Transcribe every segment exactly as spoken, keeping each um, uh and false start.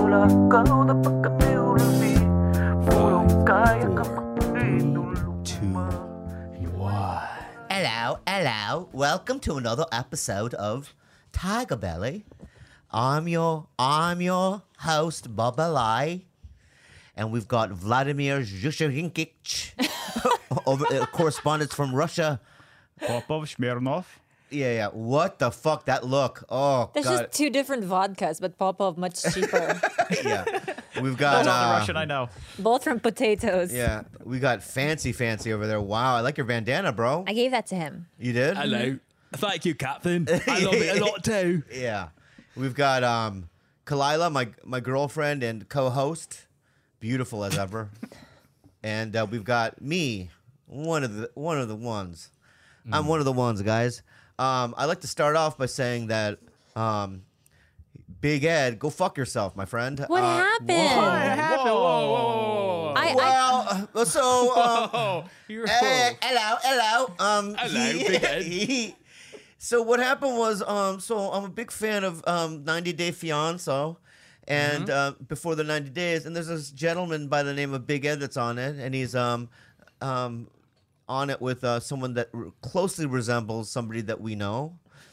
Hello, hello. Welcome to another episode of Tiger Belly. I'm your I'm your host, Bubba Lai. And we've got Vladimir Zhusharinkic, over uh, correspondence from Russia. Popov Smirnov. Yeah, yeah. What the fuck? That look. Oh, That's God. just two different vodkas, but Popov much cheaper. Yeah. We've got. That's all the uh, Russian I know. Both from potatoes. Yeah. We got fancy, fancy over there. Wow. I like your bandana, bro. I gave that to him. You did? Hello. Thank you, Captain. I love it a lot too. Yeah. We've got um, Kalila, my my girlfriend and co-host. Beautiful as ever. And uh, we've got me, one of the one of the ones. Mm. I'm one of the ones, guys. Um, I'd like to start off by saying that um, Big Ed, go fuck yourself, my friend. What uh, happened? What happened? Whoa, whoa, whoa. I, Well, uh, so um, Oh, you're eh, hello, hello. Um, Hello, he- Big Ed. he- so what happened was, um, so I'm a big fan of um, ninety Day Fiancé, and Mm-hmm. uh, before the ninety days, and there's this gentleman by the name of Big Ed that's on it, and he's um, um, on it with uh, someone that r- closely resembles somebody that we know,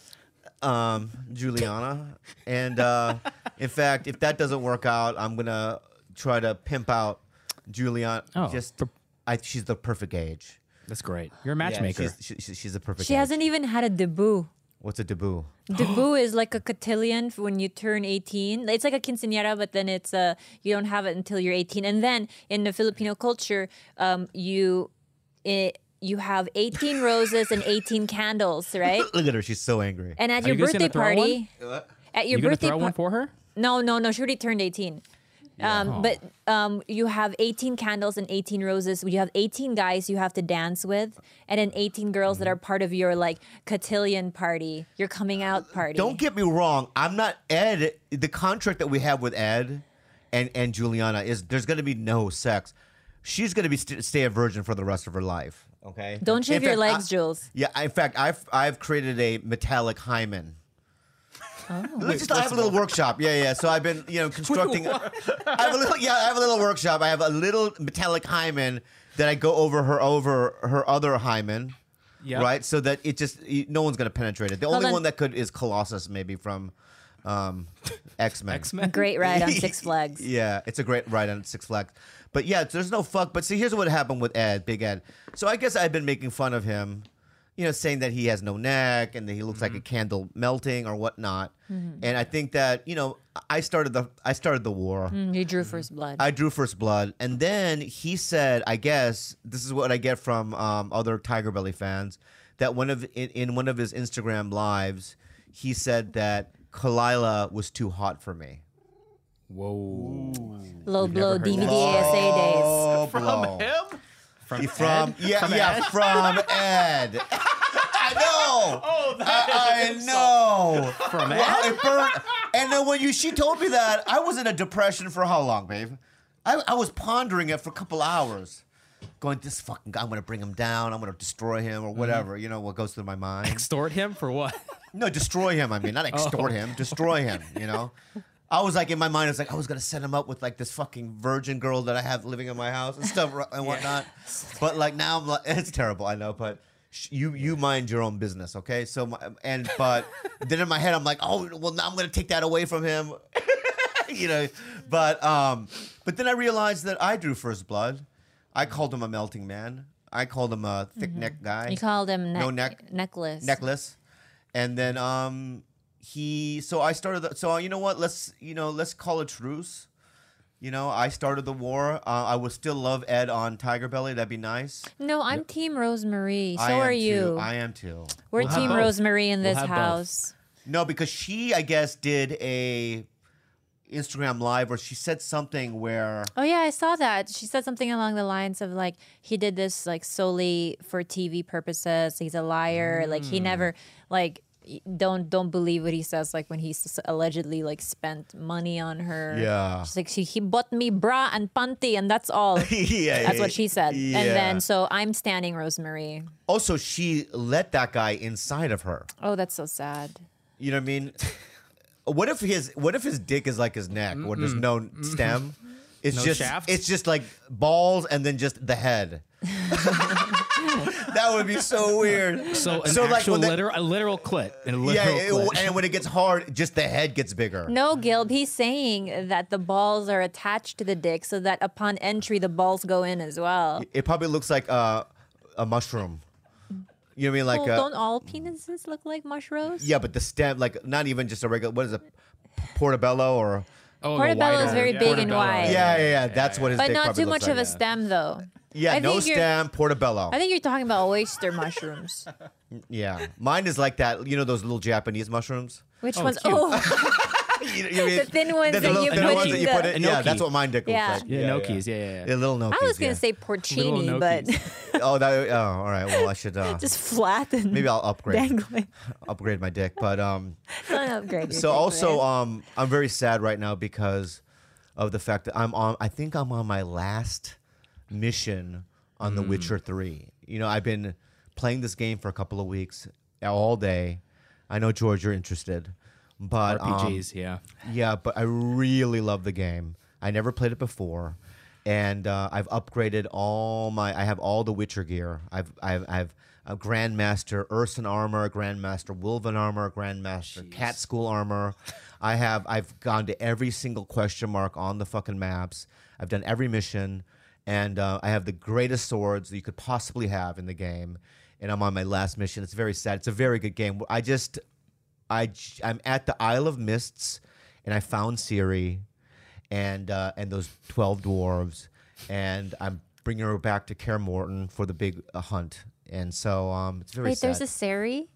um, Juliana, and uh, in fact, if that doesn't work out, I'm gonna try to pimp out Juliana. Oh, just, for- I, she's the perfect age. That's great. You're a Yeah, matchmaker. she's, she, she's the perfect. she age. hasn't even had a debut. What's a debut? Debut is like a cotillion for when you turn eighteen. It's like a quinceañera, but then it's uh, you don't have it until you're eighteen. And then in the Filipino culture, um, you it, you have eighteen roses and eighteen candles, right? Look at her; she's so angry. And at Are your you guys birthday gonna throw party, What? at your you gonna birthday throw one par- for her? No, no, no. She already turned eighteen. Um, but um, you have eighteen candles and eighteen roses. You have eighteen guys you have to dance with, and then eighteen girls that are part of your like cotillion party, your coming out party. Don't get me wrong. I'm not Ed. The contract that we have with Ed and and Juliana is there's going to be no sex. She's going to be st- stay a virgin for the rest of her life. Okay. Don't shave In your fact, legs, I- Jules. Yeah. In fact, I've I've created a metallic hymen. Oh. Let's just, I have a little workshop. Yeah, yeah. So I've been, you know, constructing. I have a little, yeah, I have a little workshop. I have a little metallic hymen that I go over her over her other hymen, Yep. right? So that it just y- no one's gonna penetrate it. The Hold only on. one that could is Colossus, maybe from um, X Men. X-Men. Great ride on Six Flags. Yeah, it's a great ride on Six Flags. But yeah, there's no fuck. But see, here's what happened with Ed, Big Ed. So I guess I've been making fun of him, you know, saying that he has no neck and that he looks like a candle melting or whatnot. And I think that, you know, I started the I started the war. Mm, you drew first blood. I drew first blood, and then he said, I guess this is what I get from um, other Tiger Belly fans, that one of in, in one of his Instagram lives, he said that Kalila was too hot for me. Whoa. Low blow heard D V D that. A S A days. Oh, From blow. him? From, from yeah, From yeah, Ed? from Ed. I know. Oh, that is I, I an insult. know. From Wow, Ed? it burned. And then when you she told me that, I was in a depression for how long, babe? I, I was pondering it for a couple hours. Going, this fucking guy, I'm gonna bring him down, I'm gonna destroy him or whatever, you know, what goes through my mind. Extort him for what? No, destroy him, I mean, not extort him, destroy him, you know? I was like, in my mind, I was like, I was gonna set him up with like this fucking virgin girl that I have living in my house and stuff and whatnot. But like now I'm like, it's terrible, I know, but sh- you you mind your own business, okay? So my, and but then in my head I'm like, oh well, now I'm gonna take that away from him, you know. But um, but then I realized that I drew first blood. I called him a melting man. I called him a thick neck guy. You called him ne- No neck. necklace. necklace, and then um he. So I started. The, so you know what? Let's you know let's call a truce. You know, I started the war. Uh, I would still love Ed on Tiger Belly. That'd be nice. No, I'm Team Rosemary. So I am are too. you. I am too. We're We'll have Team both. Rosemary in We'll this have both. house. No, because she, I guess, did a Instagram live where she said something where Oh yeah, I saw that. She said something along the lines of like he did this like solely for T V purposes. He's a liar. Like he never like y- don't don't believe what he says. Like when he s- allegedly like spent money on her. Yeah. She's like she, he bought me bra and panty and that's all. yeah, That's what she said. Yeah. And then so I'm standing Rosemary. Also, she let that guy inside of her. Oh, that's so sad. You know what I mean? what if his what if his dick is like his neck, where there's no stem? It's No just shaft? it's just like balls and then just the head. That would be so weird. So an So, like, actual when that- literal, a literal clit. A Yeah, literal it- clit. and when it gets hard, just the head gets bigger. No, Gilb, he's saying that the balls are attached to the dick so that upon entry the balls go in as well. It probably looks like uh, a mushroom. You know what I mean? Like well, uh, don't all penises look like mushrooms? yeah, but the stem, like not even just a regular. What is it? Portobello or oh, the Portobello is wider- very yeah. big and Portobello. wide. yeah, yeah, yeah. That's what his But dick not probably too looks much like. of a stem though. Yeah, I no think you're- stem, portobello. I think you're talking about oyster mushrooms. Yeah, mine is like that. You know those little Japanese mushrooms? Which Oh, ones? cute. Oh, You- you mean- The thin ones the that little you thin put ones in that you the- put in. Yeah, Enoki. that's what mine dick Yeah. looks like. Yeah, Noki's. Yeah, yeah, yeah. The little Noki's. I was gonna yeah. say porcini, but Gnocchis. Oh, that, oh, all right. Well, I should uh, just flat and maybe I'll upgrade dangling. upgrade my dick. But um, Don't upgrade your so dick, also man. um, I'm very sad right now because of the fact that I'm on. I think I'm on my last mission on Mm. The Witcher three. You know, I've been playing this game for a couple of weeks, all day. I know George, you're interested, but um, R P Gs, yeah. yeah, but I really love the game. I never played it before, and uh, I've upgraded all my. I have all the Witcher gear. I've I've I've a Grandmaster Urson armor, Grandmaster Wilven armor, Grandmaster Cat School armor. I have I've gone to every single question mark on the fucking maps. I've done every mission, and uh, I have the greatest swords that you could possibly have in the game. And I'm on my last mission. It's very sad. It's a very good game. I just I j- I'm at the Isle of Mists, and I found Ciri, and uh, and those twelve dwarves, and I'm bringing her back to Kaer Morton for the big uh, hunt. And so um, it's very Wait, sad. there's a Sari?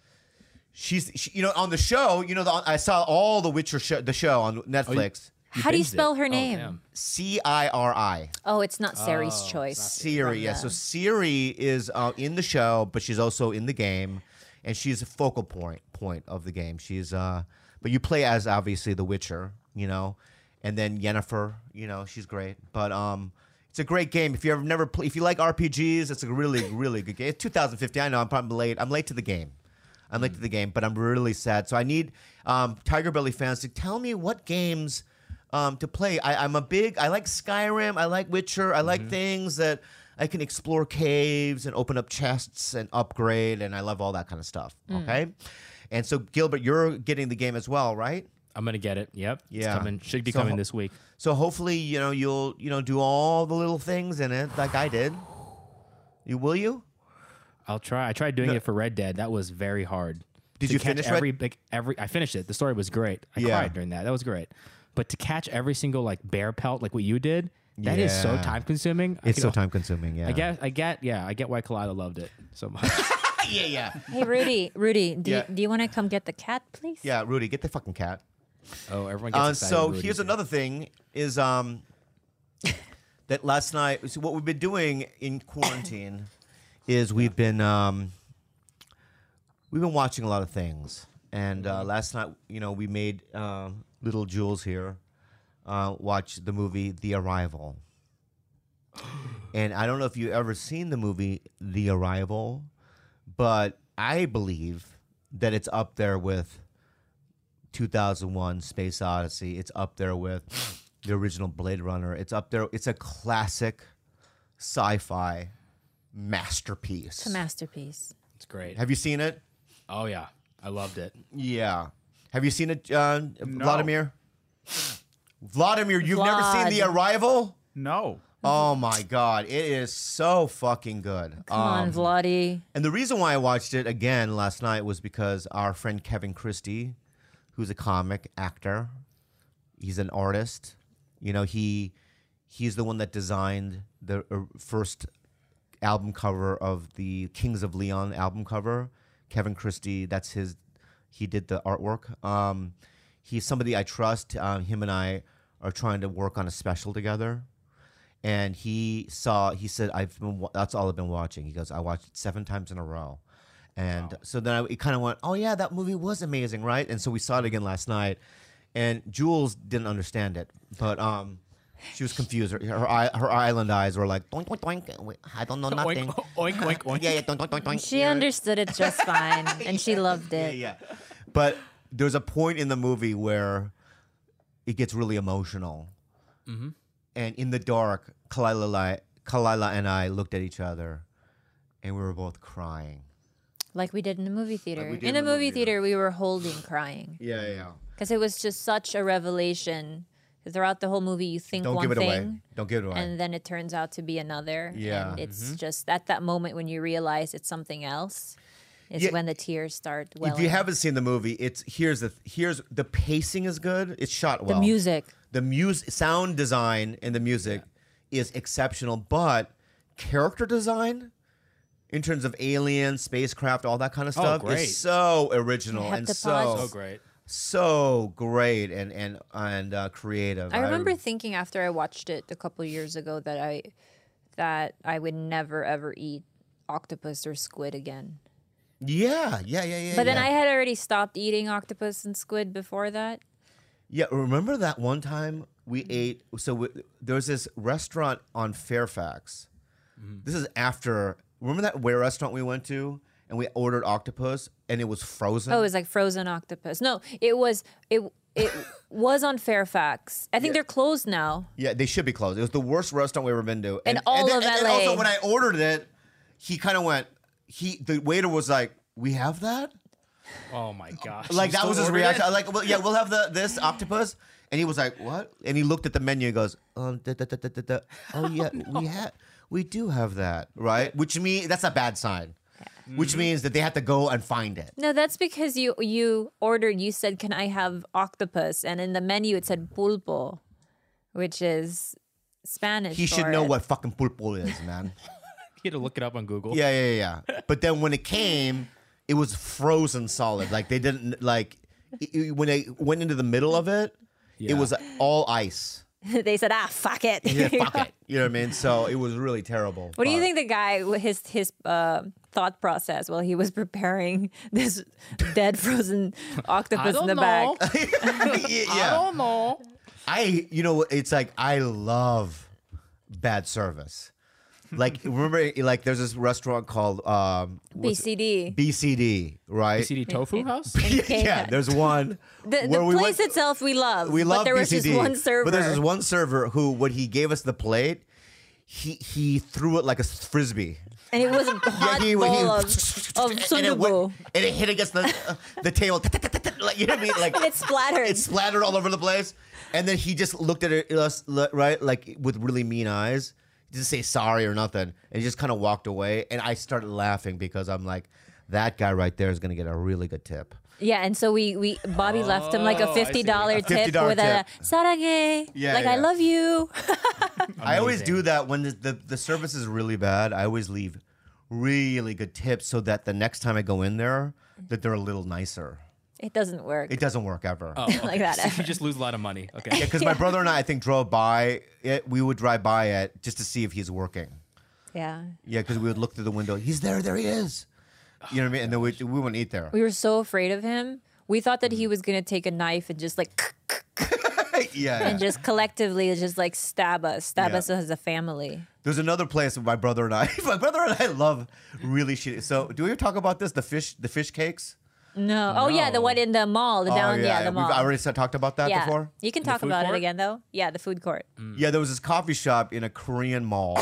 She's she, you know on the show. You know the, I saw all the Witcher show, the show on Netflix. How do you binged spell it. her Oh, name? damn. C I R I. Oh, it's not Sari's choice. Siri, yeah. the- So Siri is uh, in the show, but she's also in the game, and she's a focal point point of the game. She's uh, but you play as obviously the Witcher, you know, and then Yennefer, you know, she's great. But um, it's a great game. If you ever never play, if you like R P Gs, it's a really really good game. It's two thousand fifteen. I know I'm probably late. I'm late to the game. I'm late to the game, but I'm really sad. So I need um, Tiger Belly fans to tell me what games. Um, to play, I, I'm a big. I like Skyrim. I like Witcher. I like things that I can explore caves and open up chests and upgrade, and I love all that kind of stuff. Okay, and so Gilbert, you're getting the game as well, right? I'm gonna get it. Yep. Yeah. It's coming. Should be So coming ho- this week. So hopefully, you know, you'll you know do all the little things in it like I did. You will you? I'll try. I tried doing No. it for Red Dead. That was very hard. Did To you catch finish Red- every like every? I finished it. The story was great. I Yeah. cried during that. That was great. But to catch every single like bear pelt, like what you did, that is so Yeah. time consuming. It's so time consuming. Yeah. I get. I get. Yeah. I get why Kalila loved it so much. Yeah, yeah, Hey, Rudy, Rudy, do, Yeah. you, do you want to come get the cat, please? yeah. Rudy, get the fucking cat. oh, everyone gets Uh, excited. so when Rudy's here's here. another thing: is um that last night. So what we've been doing in quarantine is we've been um we've been watching a lot of things. And uh, last night, you know, we made uh, little Jules here uh, watch the movie The Arrival. And I don't know if you've ever seen the movie The Arrival, but I believe that it's up there with two thousand one Space Odyssey. It's up there with the original Blade Runner. It's up there. It's a classic sci-fi masterpiece. It's a masterpiece. It's great. Have you seen it? Oh yeah, I loved it. Yeah. Have you seen it, uh, Vladimir? Vladimir, you've never seen The Vlad. Arrival? No. Oh my God, it is so fucking good. Come on, Um, Vladdy. And the reason why I watched it again last night was because our friend Kevin Christie, who's a comic actor, he's an artist. You know, he he's the one that designed the uh, first album cover of the Kings of Leon album cover. Kevin Christie, that's his. He did the artwork. Um, he's somebody I trust. Um, him and I are trying to work on a special together. And he saw, he said, I've been, wa- that's all I've been watching. He goes, I watched it seven times in a row. And so then I, it kind of went, oh yeah, that movie was amazing, right? And so we saw it again last night. And Jules didn't understand it, but um, she was confused. Her, her, eye, her island eyes were like, doink, doink, doink. Wait, I don't know nothing. Oink, oink, oink, oink. Yeah, yeah, doink, doink, doink, doink. She Yeah. understood it just fine, and she loved Yeah, it. yeah. But there's a point in the movie where it gets really emotional. Mm-hmm. And in the dark, Kalila, Kalila and I looked at each other, and we were both crying. Like we did in the movie theater. we did in in the the movie movie theater, we were holding crying Yeah, yeah. because it was just such a revelation. Throughout the whole movie, you think Don't one give it thing, away. Don't give it away. and then it turns out to be another. Yeah. And it's just at that moment when you realize it's something else is Yeah. when the tears start welling. If you haven't seen the movie, it's here's the here's the pacing is good. It's shot well. the music. the music, sound design, and the music is exceptional. But character design, in terms of aliens, spacecraft, all that kind of Oh, stuff, great. is so original have and to so pause. So great. so great and and and uh, creative. I remember thinking after I watched it a couple years ago that I that I would never ever eat octopus or squid again. yeah, yeah, yeah, yeah. But then yeah. I had already stopped eating octopus and squid before that. Yeah, remember that one time we ate? So we, there was this restaurant on Fairfax. This is after. Remember that where restaurant we went to and we ordered octopus and it was frozen. Oh, it was like frozen octopus. No, it was it it was on Fairfax. I think Yeah. they're closed now. Yeah, they should be closed. It was the worst restaurant we've ever been to. In all then, of and then L A. also when I ordered it, he kind of went. He the waiter was like, "We have that." Oh my gosh. Like You that still was his ordered reaction. it? I was like, well, yeah, we'll have the this octopus. And he was like, what? And he looked at the menu and goes, um, da, da, da, da, da, da. Oh yeah, we have, we do have that, right? Which means that's a bad sign. Which means that they have to go and find it. No, that's because you you ordered. You said, "Can I have octopus?" And in the menu it said pulpo, which is Spanish. He should for know it. what fucking pulpo is, man. You had to look it up on Google. Yeah, yeah, yeah, yeah. But then when it came, it was frozen solid. Like they didn't like it- it- when they went into the middle of it, Yeah. it was all ice. They said, "Ah, fuck it." Yeah, fuck it. You know what I mean? So it was really terrible. What do you But- think the guy his his uh, thought process while he was preparing this dead frozen octopus in don't the know. bag? yeah. I don't know. I, you know, it's like I love bad service. Like remember, like there's this restaurant called um, B what's it? C D. B C D, right? B C D Tofu House? And K yeah, Cat. there's one. The, the where we place went- itself we love. We love but there was B C D, just one server. but there's this one server who, when he gave us the plate, he he threw it like a frisbee. and it was a hot he- he- bowl of, of and it sundubu. went, and it hit against the uh, the table. Like, you know what I mean? Like And it splattered. It splattered all over the place. And then he just looked at it, us, right, like with really mean eyes. He didn't say sorry or nothing. And he just kind of walked away. And I started laughing because I'm like, that guy right there is going to get a really good tip. Yeah, and so we, we Bobby left him like Oh, a I see. fifty dollar A tip fifty dollar with a tip. sarange. Yeah, like I yeah. love you. I always Amazing. do that when the, the, the service is really bad. I always leave really good tips so that the next time I go in there, that they're a little nicer. It doesn't work It doesn't work ever. Oh, like that. So you just lose a lot of money. Okay. Yeah, because my brother and I, I think, drove by it. We would drive by it just to see if he's working. Yeah. Yeah, because we would look through the window. He's there. There he is. You know what I mean? And then we, we wouldn't eat there. We were so afraid of him. We thought that he was gonna take a knife and just like yeah. and just collectively just like stab us, stab Yeah. us as a family. There's another place with my brother and I. My brother and I love really shitty. So, do we ever talk about this? The fish, the fish cakes. No. Oh yeah, the No. one in the mall, the down, oh, yeah, the mall. We've already said- talked about that yeah. before. You can The talk food about it court? again though. Yeah, the food court. Yeah, there was this coffee shop in a Korean mall,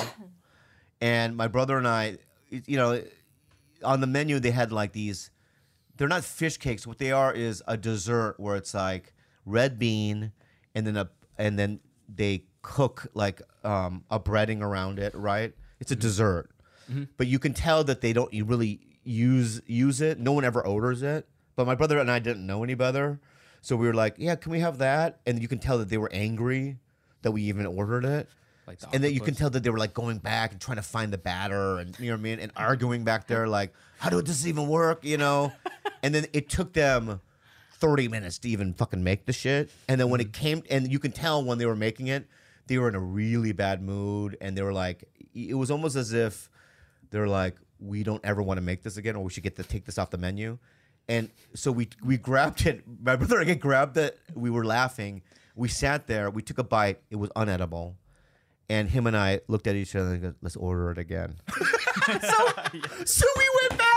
and my brother and I, you know, on the menu they had like these. They're not fish cakes. What they are is a dessert where it's like red bean, and then a and then they cook like um, a breading around it. Right? It's a dessert, but you can tell that they don't really use use it. No one ever orders it. But my brother and I didn't know any better, so we were like, "Yeah, can we have that?" And you can tell that they were angry that we even ordered it. Like the And then you can octopus. tell that they were like going back and trying to find the batter, and you know what I mean, and arguing back there, like, how did this even work, you know? And then it took them thirty minutes to even fucking make the shit. And then when it came, and you can tell when they were making it, they were in a really bad mood, and they were like, it was almost as if they're like, we don't ever want to make this again, or we should get to take this off the menu. And so we we grabbed it. My brother and I grabbed it. We were laughing. We sat there. We took a bite. It was unedible. And him and I looked at each other and go, let's order it again. so, so we went back and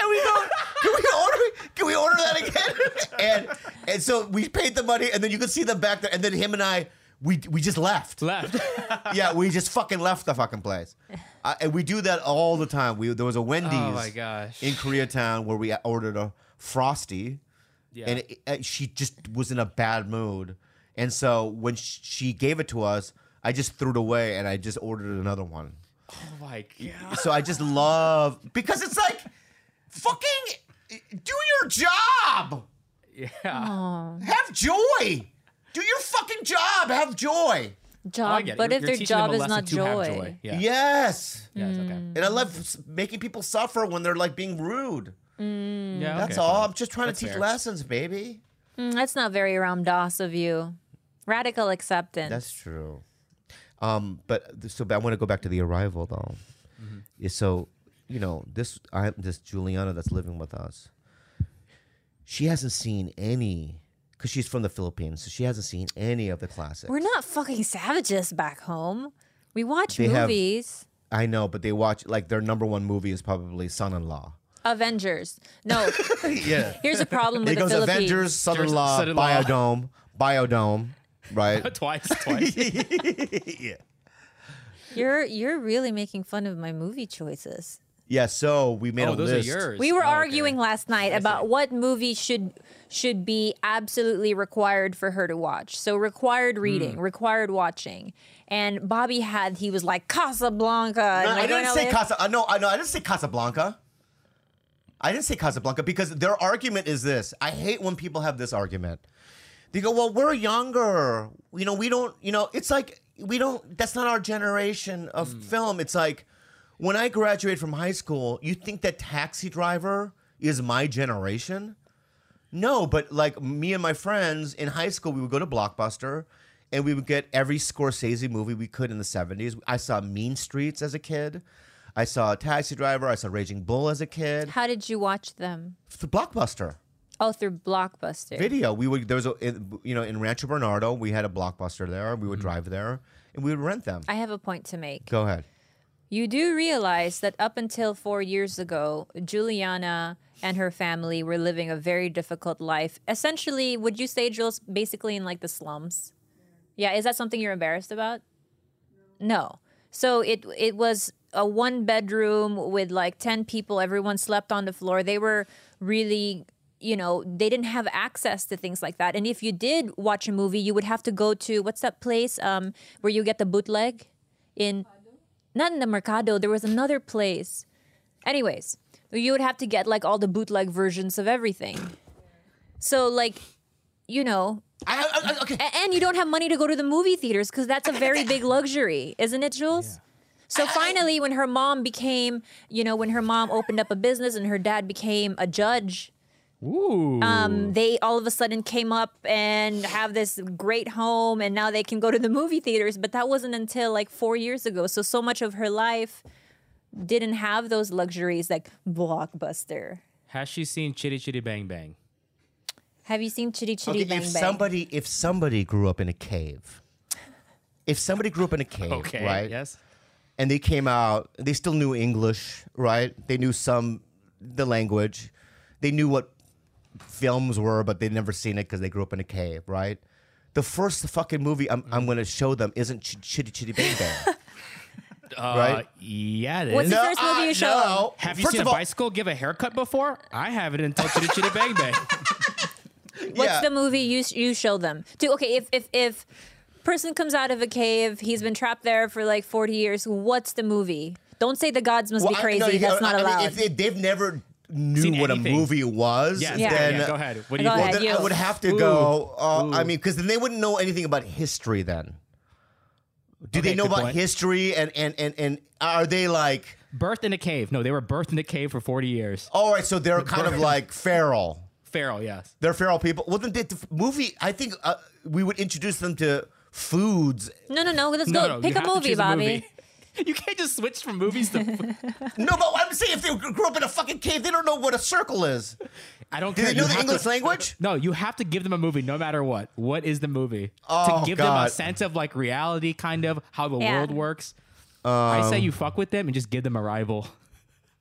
And we go, can we order? Can we order that again? And and so we paid the money, and then you could see them back there, and then him and I, we we just left. Left. Yeah, we just fucking left the fucking place, uh, and we do that all the time. We there was a Wendy's Oh my gosh. in Koreatown where we ordered a Frosty, Yeah. and it, it- she just was in a bad mood, and so when sh- she gave it to us, I just threw it away, and I just ordered another one. Oh my god. So I just love because it's like fucking do your job. Yeah. Have joy. Do your fucking job. Have joy. Oh, I Job, get it. but You're- if you're their teaching them job a is lesson not to have joy. Yeah. Yes. Yeah, it's okay. And I love s- making people suffer when they're like being rude. Yeah, That's okay, all. fine. I'm just trying That's to teach fair. lessons, baby. Mm, that's not very Ram Dass of you. Radical acceptance. That's true. Um, but th- so but I want to go back to the arrival though. Yeah, so you know this I this Juliana that's living with us. She hasn't seen any because she's from the Philippines, so she hasn't seen any of the classics. We're not fucking savages back home. We watch They have- movies. I know, but they watch like their number one movie is probably Son-in-Law. Avengers. No, Yeah. here's a problem with It the goes Philippines. Avengers, Son-in-Law, Son-in-Law. Biodome, Biodome, right? twice, twice. Yeah. You're you're really making fun of my movie choices. Yeah, so we made Oh, a those list. are yours. We were Oh, okay. arguing last night about what movie should should be absolutely required for her to watch. So required reading, Hmm. required watching. And Bobby had he was like Casablanca. and No, like, I didn't going say out Casa. Uh, no, I no, I didn't say Casablanca. I didn't say Casablanca because their argument is this. I hate when people have this argument. They go, "Well, we're younger. You know, we don't. You know, it's like we don't. That's not our generation of film. It's like when I graduated from high school. You think that Taxi Driver is my generation? No, but like me and my friends in high school, we would go to Blockbuster. And we would get every Scorsese movie we could in the seventies. I saw Mean Streets as a kid. I saw Taxi Driver. I saw Raging Bull as a kid. How did you watch them? The Blockbuster Oh, through Blockbuster. video. We would there was a in- you know in Rancho Bernardo we had a Blockbuster there. We would drive there and we would rent them. I have a point to make. Go ahead. You do realize that up until four years ago, Juliana and her family were living a very difficult life. Essentially, would you say, Jules, basically in like the slums? Yeah, is that something you're embarrassed about? No. So it it was a one bedroom with like ten people. Everyone slept on the floor. They were really, you know, they didn't have access to things like that. And if you did watch a movie, you would have to go to what's that place um, where you get the bootleg in not in the Mercado. There was another place. Anyways, you would have to get like all the bootleg versions of everything. So like, you know, I, I, I- okay. a- and you don't have money to go to the movie theaters because that's a very big luxury, isn't it, Jules? So finally, when her mom became, you know, when her mom opened up a business and her dad became a judge, Ooh. um, they all of a sudden came up and have this great home, and now they can go to the movie theaters. But that wasn't until like four years ago. So so much of her life didn't have those luxuries like Blockbuster. Has she seen Chitty Chitty Bang Bang? Have you seen Chitty Chitty Okay, Bang if Bang? somebody if somebody grew up in a cave, if somebody grew up in a cave, Okay. right? Yes. And they came out, they still knew English, right? They knew some the language. They knew what films were, but they'd never seen it because they grew up in a cave, right? The first fucking movie I'm, I'm going to show them isn't Ch- Chitty Chitty Bang Bang. Uh, Right? Yeah, it What's is. the first movie you show them? no. Have you First seen a of all, bicycle give a haircut before? I haven't until Chitty Chitty Bang Bang. What's yeah. the movie you you show them? To okay, if if if person comes out of a cave, he's been trapped there for like forty years. What's the movie? Don't say the gods must Well, be I- crazy. no, you- That's I not mean, allowed. if they, they've never knew Seen what anything. a movie was, Yes. Yeah. then, yeah, go ahead. What do Go you well, ahead. then you. I would have to Ooh. go. Uh, I Ooh. mean, because then they wouldn't know anything about history. Then, do Okay, they know good about point. history? And and and and are they like? Birthed in a cave. No, they were birthed in a cave for forty years. All right, so they're kind of like feral. Feral, yes. They're feral people. Well, then the, the movie. I think uh, we would introduce them to foods. no, no, no. Let's No, go. no, Pick you a have to movie, choose a Bobby. movie. You can't just switch from movies to. No, but I'm saying if they grew up in a fucking cave, they don't know what a circle is. I don't Do care. they know You the have English to, language? No, you have to give them a movie no matter what. What is the movie? Oh, to give them God. a sense of like reality, kind of how the Yeah. world works. I say you fuck with them and just give them Arrival.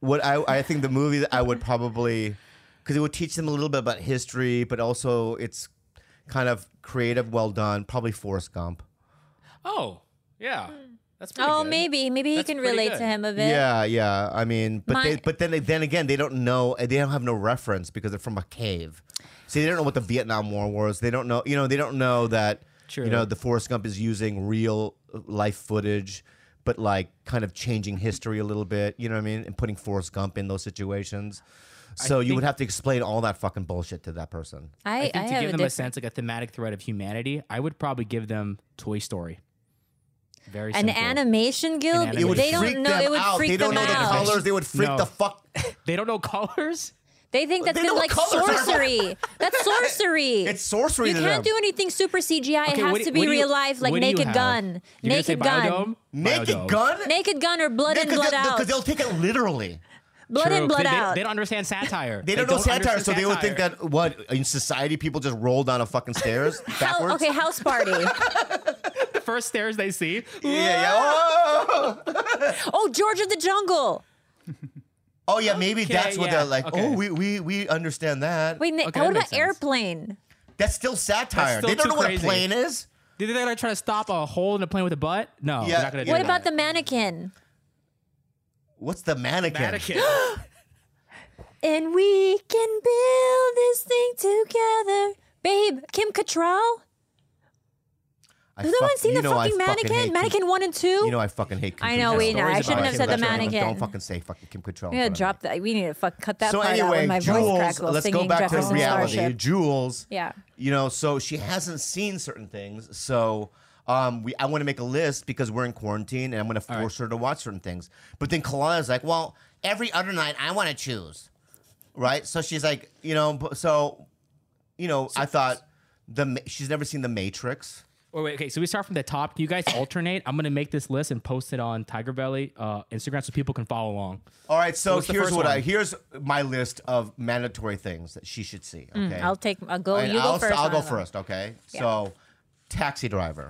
what I I think the movie that I would probably, because it would teach them a little bit about history, but also it's kind of creative, well done. Probably Forrest Gump. Oh, yeah. That's pretty Oh, good. maybe maybe he That's can pretty relate good. to him a bit. Yeah, yeah. I mean, but they, My- but then then again, they don't know. They don't have no reference because they're from a cave. See, they don't know what the Vietnam War was. They don't know. You know, they don't know that. True. You know, the Forrest Gump is using real life footage, but like kind of changing history a little bit. You know what I mean? And putting Forrest Gump in those situations. So you think- would have to explain all that fucking bullshit to that person. I, I think I to have give a them a different. sense, like a thematic thread of humanity, I would probably give them Toy Story. Very An simple. animation guild. An It would They freak don't know. them It would out. freak They don't them know out. the colors. They would freak No. the fuck. They don't know colors. They think that's They good, know like what colors are. sorcery. That's sorcery. It's sorcery You to can't them. do anything super C G I. Okay, it has what to do- be what do you- real life, like what do you Naked have? Gun, You're gonna say Naked Gun, Biodome? Naked Biodome. gun. Naked Gun, or Blood in, Blood out. Because they'll take it literally. Blood True, in, 'cause Blood they, they- out. They don't understand satire. They don't know satire, understand so they would think satire. that what in society people just roll down a fucking stairs How- backwards. okay, house party. the first stairs they see. Yeah, yeah. Oh, Oh, George of the Jungle. oh yeah, maybe that's what yeah, they're like. okay. Oh, we, we we understand that. Wait, Na- Okay, what that about makes sense. Airplane? That's still satire. still they don't too know what crazy. a plane is. Did they like try to stop a hole in a plane with a butt? No, Yeah, they're not gonna do yeah. What that. about the mannequin? What's the mannequin? mannequin? And we can build this thing together, babe. Kim Cattrall. I Has no fuck- one seen you the know I fucking hate mannequin? Kim- Mannequin one and two. You know I fucking hate. Kim I know, Cattrall. we know. I Stories shouldn't about have Kim said the Cattrall. mannequin. Don't fucking say fucking Kim Cattrall. in I'm gonna front of drop me. that. We need to fuck cut that So part out anyway, when my voice Jules, cracks while let's singing go back to Jefferson reality. Starship. Jules, Yeah. you know, so she hasn't seen certain things. So um, we, I want to make a list because we're in quarantine, and I'm going to All force her to watch certain things. But then Kalana's like, well, every other night I want to choose, right? So she's like, you know, b- so, you know, I thought the Ma- she's never seen The Matrix. Wait, wait, okay, so we start from the top. Can you guys alternate? I'm gonna make this list and post it on Tiger Belly uh, Instagram so people can follow along. All right, so What's the here's first what I one? here's my list of mandatory things that she should see. Okay, I'll take. I'll go. And You I'll, go 1st I'll go first. Okay, Yeah. so Taxi Driver.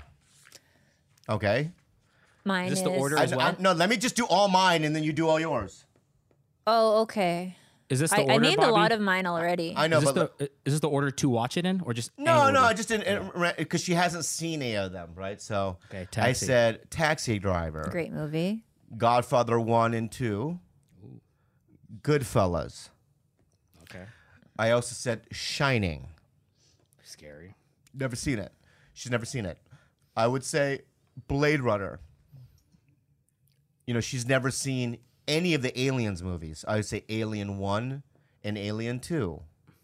Okay. Mine Is this is. the order? I, As I- well? no, let me just do all mine and then you do all yours. Oh, okay. Is this the I, order? I named Bobby? a lot of mine already. I know, Is this, but the, is this the order to watch it in, or just any no, no, order? I just didn't because she hasn't seen any of them, right? So Okay, I Taxi. said Taxi Driver, Great movie. Godfather one and two, Goodfellas. Okay, I also said Shining. scary. Never seen it. She's never seen it. I would say Blade Runner. You know, she's never seen any of the Aliens movies. I would say Alien one and Alien two.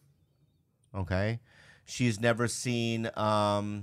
Okay? She's never seen um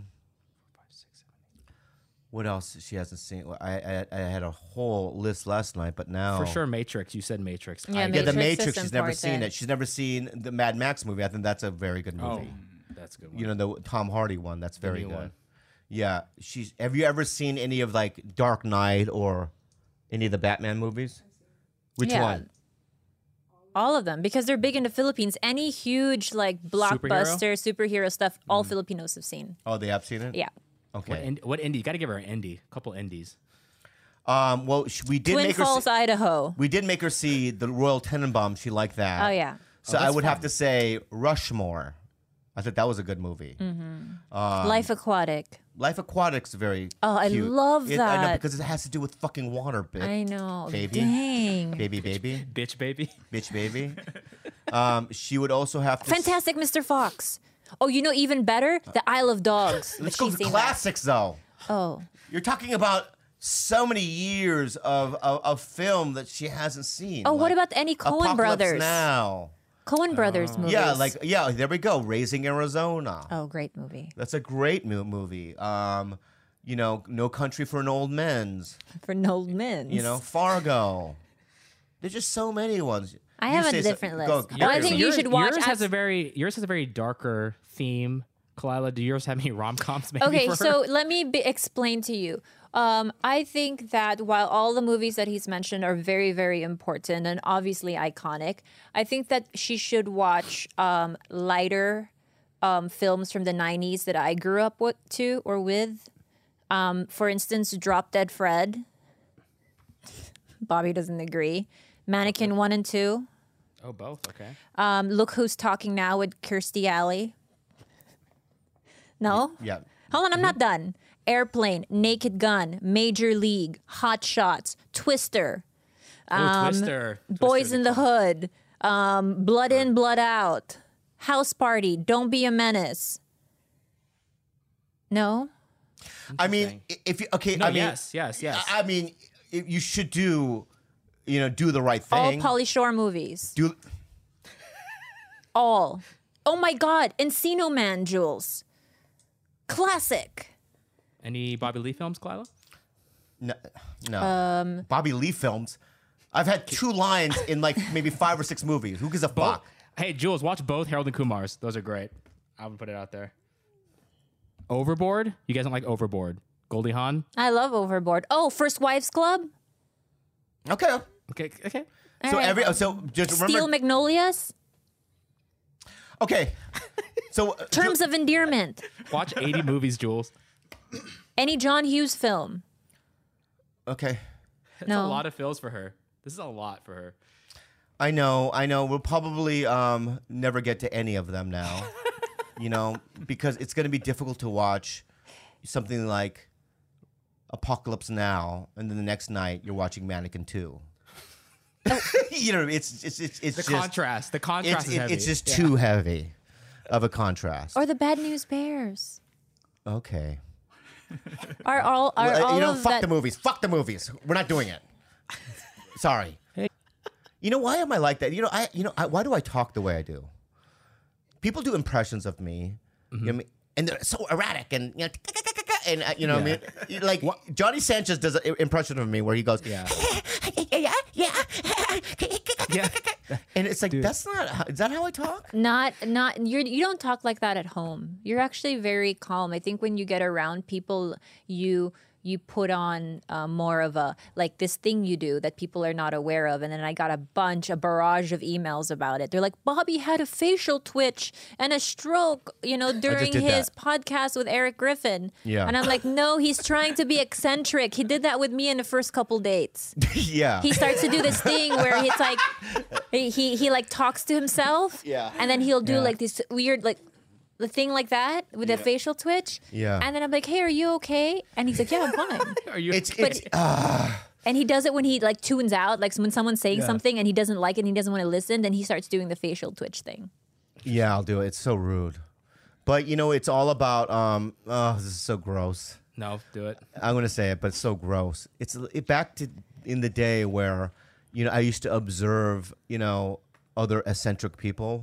what else she hasn't seen? Well, I, I I had a whole list last night, but now For sure, Matrix. You said Matrix. Yeah, I- Yeah, the Matrix is Matrix. She's never seen important. it. She's never seen the Mad Max movie. I think that's a very good Oh, movie. that's a good. One. You know, the Tom Hardy one. That's very new good. one. Yeah, she's. Have you ever seen any of like Dark Knight or any of the Batman movies? Which Yeah. one? All of them, because they're big in the Philippines. Any huge like blockbuster superhero stuff, all Filipinos have seen. Oh, they have seen it. Yeah. Okay. What, in, what indie? You got to give her an indie. A couple indies. um. Well, sh- we did Twin make her. Falls, See, Idaho. we did make her see the Royal Tenenbaums. She liked that. Oh yeah. So Oh, I that's would have fun. to say Rushmore. I thought that was a good movie. Mm. Um, Life Aquatic. Life Aquatic's very. Oh, I cute. love It- I know that. because it has to do with fucking water, bitch. I know. Baby. Dang. Baby, baby, Bitch, baby. bitch, baby. um, she would also have to. s- Fantastic Mister Fox. Oh, you know even better? The Isle of Dogs. Let's But go she's to seen that. classics, though. Oh. You're talking about so many years of, of, of film that she hasn't seen. Oh, what like about any Coen Apocalypse brothers? Now. Coen Brothers movies. Yeah, like yeah, there we go. Raising Arizona. Oh, great movie. That's a great mo- movie. Um, you know, No Country for an Old Men's. For Noel Mins. You know, Fargo. There's just so many ones. I You have a say so- different go- list. go- Well, I think you yours, should watch Yours has As- a very yours has a very darker theme. Kalila, do yours have any rom coms? Maybe Okay, for so her? let me be, explain to you. Um, I think that while all the movies that he's mentioned are very, very important and obviously iconic, I think that she should watch um, lighter um, films from the nineties that I grew up with, to or with. Um, for instance, Drop Dead Fred. Bobby doesn't agree. Mannequin one and two. Oh, both. Okay. Um, Look Who's Talking Now with Kirstie Alley. No? Yeah. Hold on, I'm not done. Airplane, Naked Gun, Major League, Hot Shots, Twister, Oh, Twister. Boys Twister's in a the classic. Hood, um, Blood In, Blood Out, House Party, Don't Be a Menace. No? I mean, i- if you okay, No, I mean, yes, yes, yes. I I mean, i- you should do, you know, do the right All thing. Pauly Shore movies. do All. Oh my God. Encino Man, Jules. Classic. Any Bobby Lee films, Kyla? no, no. Um, Bobby Lee films. I've had two lines in like maybe five or six movies. Who gives a fuck? Hey, Jules, watch both Harold and Kumar's. Those are great. I would put it out there. Overboard? You guys don't like Overboard? Goldie Hawn? I love Overboard. Oh, First Wives Club? Okay. Okay, okay. All So right. every so just remember. Steel Magnolias? Okay. So uh, Terms Ju- of Endearment. Watch eighty movies, Jules. Any John Hughes film? okay. That's No. a lot of fills for her. This is a lot for her. I know, I know. We'll probably um, never get to any of them now, you know, because it's going to be difficult to watch something like Apocalypse Now, and then the next night you're watching Mannequin Two. You know, it's it's it's, it's The just contrast. The contrast it's is it- heavy. it's just Yeah. too heavy of a contrast. Or The Bad News Bears? Okay, Are all are Well, uh, all you know, of fuck that? the movies. Fuck the movies. We're not doing it. Sorry. You know why am I like that? You know, I you know I, why do I talk the way I do? People do impressions of me, you know what I mean? And they're so erratic and you know, and uh, you know what I mean. Like Johnny Sanchez does an impression of me where he goes, Yeah. yeah, yeah, Yeah. and it's like that's not. how- Is that how I talk? Not not you you don't talk like that at home. You're actually very calm. I think when you get around people, you you put on uh, more of a like this thing you do that people are not aware of. And then I got a bunch, a barrage of emails about it. They're like, Bobby had a facial twitch and a stroke, you know, during did his that. podcast with Eric Griffin. Yeah. And I'm like, no, he's trying to be eccentric. He did that with me in the first couple dates. Yeah. He starts to do this thing where it's like he he, he like talks to himself. Yeah. And then he'll do Yeah. like this weird like the thing like that with the facial twitch. Yeah. And then I'm like, hey, are you okay? And he's like, yeah, I'm fine. Are you? It's But- it's uh, And he does it when he like tunes out, like when someone's saying Yeah. something and he doesn't like it and he doesn't want to listen, then he starts doing the facial twitch thing. yeah. I'll do it. It's so rude, but you know, it's all about. Um. Oh, this is so gross. no, do it. I'm gonna say it, but it's so gross. It's it, back to in the day where, you know, I used to observe, you know, other eccentric people.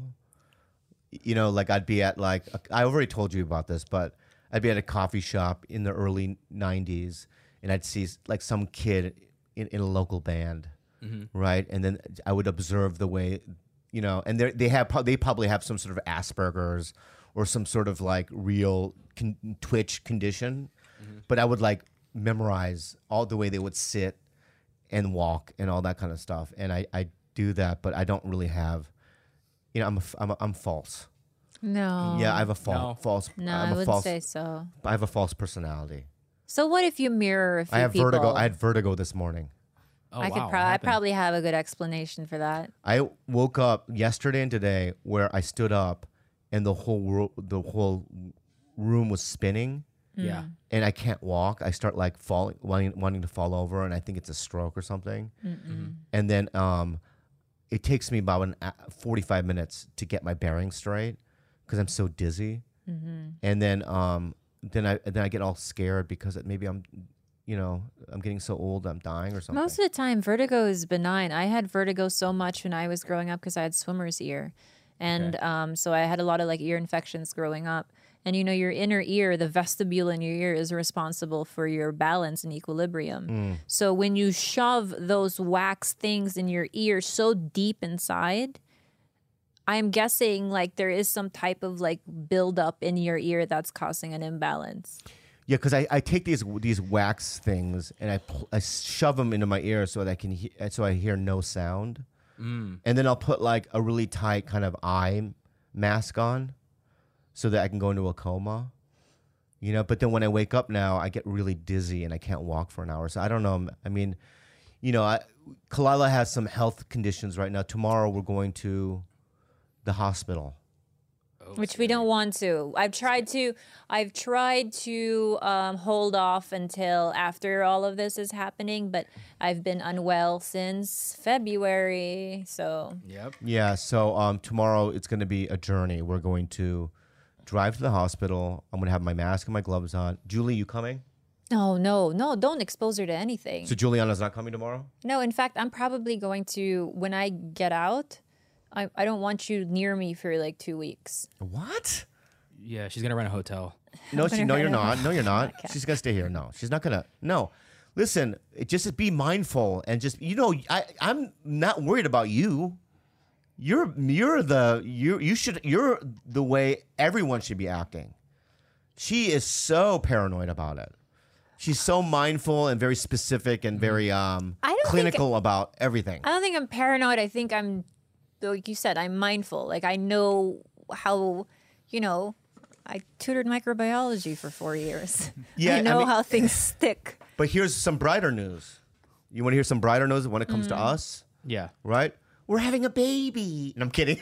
You know, like I'd be at like a, I already told you about this, but I'd be at a coffee shop in the early nineties, and I'd see like some kid in, in a local band, right? And then I would observe the way, you know, and they they have pro- they probably have some sort of Asperger's or some sort of like real con- twitch condition, but I would like memorize all the way they would sit and walk and all that kind of stuff, and I I do that, but I don't really have. You know, I'm a, I'm a, I'm false. No. Yeah, I have a false No. false. No, I'm I a wouldn't false. say so. I have a false personality. So what if you mirror a few I have people? vertigo. I had vertigo this morning. Oh, I wow, could what pro- I happened? probably have a good explanation for that. I woke up yesterday and today where I stood up, and the whole world, the whole room was spinning, Yeah. and I can't walk. I start like falling, wanting, wanting to fall over, and I think it's a stroke or something. And then um, it takes me about an, a- forty-five minutes to get my bearings straight because I'm so dizzy. And then um, then I then I get all scared because maybe I'm, you know, I'm getting so old I'm dying or something. Most of the time, vertigo is benign. I had vertigo so much when I was growing up because I had swimmer's ear. And um, so I had a lot of like ear infections growing up. And you know, your inner ear, the vestibule in your ear is responsible for your balance and equilibrium. So when you shove those wax things in your ear so deep inside, I'm guessing like there is some type of like buildup in your ear that's causing an imbalance. Yeah, because I, I take these these wax things and I pl- I shove them into my ear so that I can he- so I hear no sound, and then I'll put like a really tight kind of eye mask on, so that I can go into a coma, you know. But then when I wake up now, I get really dizzy and I can't walk for an hour. So I don't know. I mean, you know, I, Kalila has some health conditions right now. Tomorrow we're going to the hospital. Which we don't want to. I've tried to. I've tried to um, hold off until after all of this is happening, but I've been unwell since February. So Yep. Yeah, so um, tomorrow it's going to be a journey. We're going to drive to the hospital. I'm going to have my mask and my gloves on. Julie, you coming? no, no, no. Don't expose her to anything. So Juliana's not coming tomorrow? No, in fact, I'm probably going to when I get out. I I don't want you near me for like two weeks. What? Yeah, she's gonna rent a hotel. No, she, gonna no, write you're it not. on No, you're the not. podcast. She's gonna stay here. No, she's not gonna. No, listen. it- Just be mindful and just you know. I I'm not worried about you. You're you're the you you should you're the way everyone should be acting. She is so paranoid about it. She's so mindful and very specific and very um I don't think- clinical about everything. I don't think I'm paranoid. I think I'm, like you said, I'm mindful. Like I know how, you know, I tutored microbiology for four years. Yeah, I I know mean- how things stick. But here's some brighter news. You want to hear some brighter news when it comes to us, Yeah. right? We're having a baby. And I'm kidding.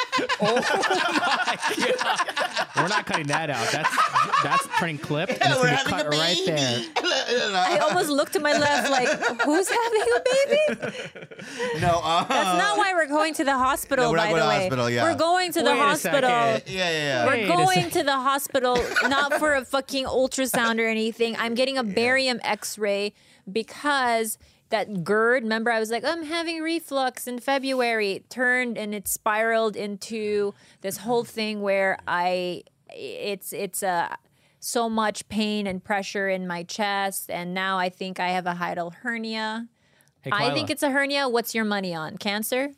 We're not cutting that out. That's that's printing clip and it's We're gonna be having cut a right there. I almost looked to my left like, who's having a baby? No, uh, That's not why we're going to the hospital, No, we're not by going the to the way. hospital, yeah. We're going to the Wait a hospital. second. yeah, yeah, yeah. We're Wait a going sec. to the hospital not for a fucking ultrasound or anything. I'm getting a barium x-ray because that GERD, remember I was like, I'm having reflux in February. It turned and it spiraled into this whole thing where I it's it's uh, so much pain and pressure in my chest, and now I think I have a hiatal hernia. Hey, I Kyla. think it's a hernia. What's your money on? Cancer?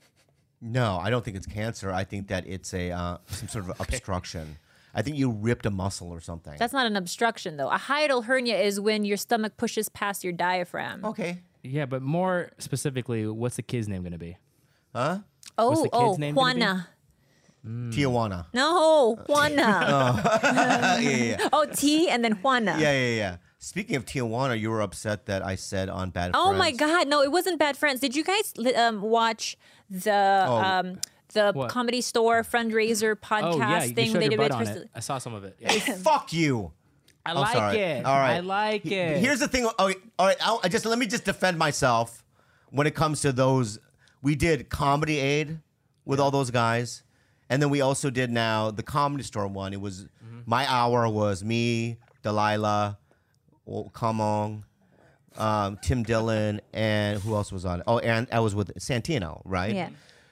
No, I don't think it's cancer. I think that it's a uh, some sort of obstruction. I think you ripped a muscle or something. That's not an obstruction, though. A hiatal hernia is when your stomach pushes past your diaphragm. okay. Yeah, but more specifically, what's the kid's name gonna be? Huh? Oh, What's the oh, kid's name gonna be? Juana. Tijuana. No, Juana. yeah, yeah, yeah. Oh, T and then Juana. Yeah, yeah, yeah. Speaking of Tijuana, you were upset that I said on Bad Oh Friends. my God, no, it wasn't Bad Friends. Did you guys li- um, watch the um, the What? Comedy Store fundraiser podcast Oh yeah, you thing showed they your did butt with on Crystal? it. I saw some of it. Yeah. Fuck you. I I'm like sorry. it. All right. I like it. Here's the thing. Oh, all right. I'll, I just let me just defend myself when it comes to those. We did Comedy Aid with all those guys, and then we also did now the Comedy Store one. It was my hour was me, Delilah, oh, Kamong, um, Tim Dillon, and who else was on it? Oh, and I was with Santino, right? Yeah.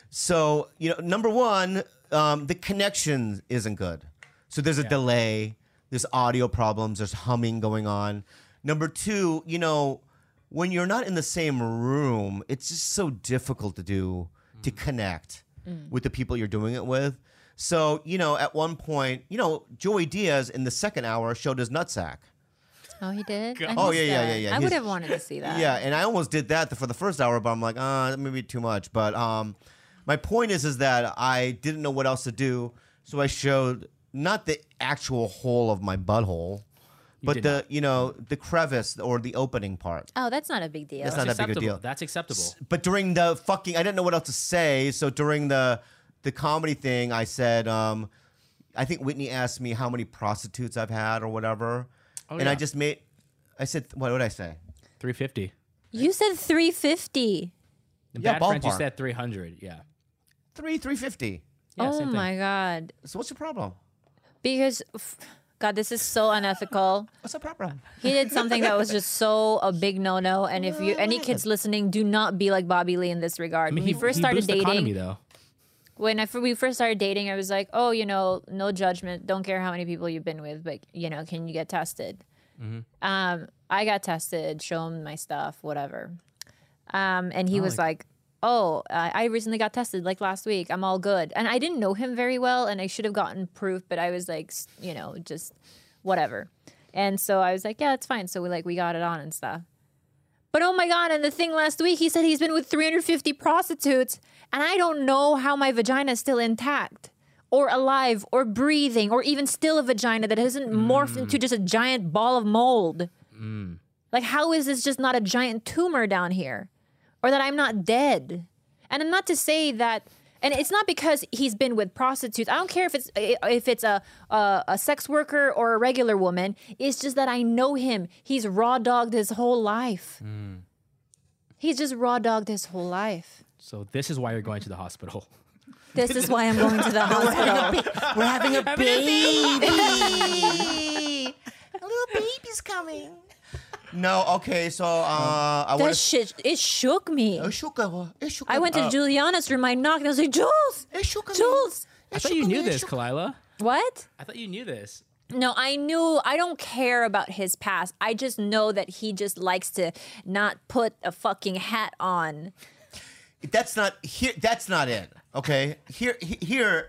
So, you know, number one, um, the connection isn't good. So there's a delay, there's audio problems, there's humming going on. Number two, you know, when you're not in the same room, it's just so difficult to do, to connect with the people you're doing it with. So, you know, at one point, you know, Joey Diaz in the second hour showed his nutsack. Oh, he did? I Oh, missed yeah, yeah, that. yeah, yeah. I He's- would have wanted to see that. Yeah, and I almost did that for the first hour, but I'm like, ah, uh, maybe too much. But um, my point is, is that I didn't know what else to do, so I showed not the actual hole of my butthole, but did the not. you know the crevice or the opening part. Oh, that's not a big deal. That's That's not that big a acceptable. deal. That's acceptable. But during the fucking, I didn't know what else to say. So during the the comedy thing, I said, um, I think Whitney asked me how many prostitutes I've had or whatever, Oh, and I yeah. just made, I said, what would I say? three fifty. You said three fifty. In Yeah, Bad Friends, you ballpark. said three hundred. Yeah. Three, three fifty. Yeah, Oh same thing. my God. So what's the problem? Because, f- God, this is so unethical. What's the problem? He did something that was just so a big no-no. And if you any kids listening, do not be like Bobby Lee in this regard. I mean, when he we first he started boosts the dating, economy, though. when I, f- we first started dating, I was like, oh, you know, no judgment. Don't care how many people you've been with, but, you know, can you get tested? Um, I got tested, show him my stuff, whatever. Um, and he was like, oh, uh, I recently got tested like last week. I'm all good. And I didn't know him very well, and I should have gotten proof, but I was like, s- you know, just whatever. And so I was like, yeah, it's fine. So we like, we got it on and stuff. But oh my God, and the thing last week, he said he's been with three hundred fifty prostitutes, and I don't know how my vagina is still intact or alive or breathing or even still a vagina that hasn't morphed into just a giant ball of mold. Like, how is this just not a giant tumor down here? or that I'm not dead. And I'm not to say that, and it's not because he's been with prostitutes. I don't care if it's if it's a a, a sex worker or a regular woman. It's just that I know him. He's raw dogged his whole life. Mm. He's just raw dogged his whole life. So this is why you're going to the hospital. This is why I'm going to the hospital. We're having a baby. A little baby's coming. No, okay, so uh, I That want shit, it shook me. to. I went to Juliana's room. I knocked. And I was like, Jules, Jules. I thought you knew this, Kalila. What? I thought you knew this. No, I knew. I don't care about his past. I just know that he just likes to not put a fucking hat on. That's not here. That's not it. Okay, here, he- here.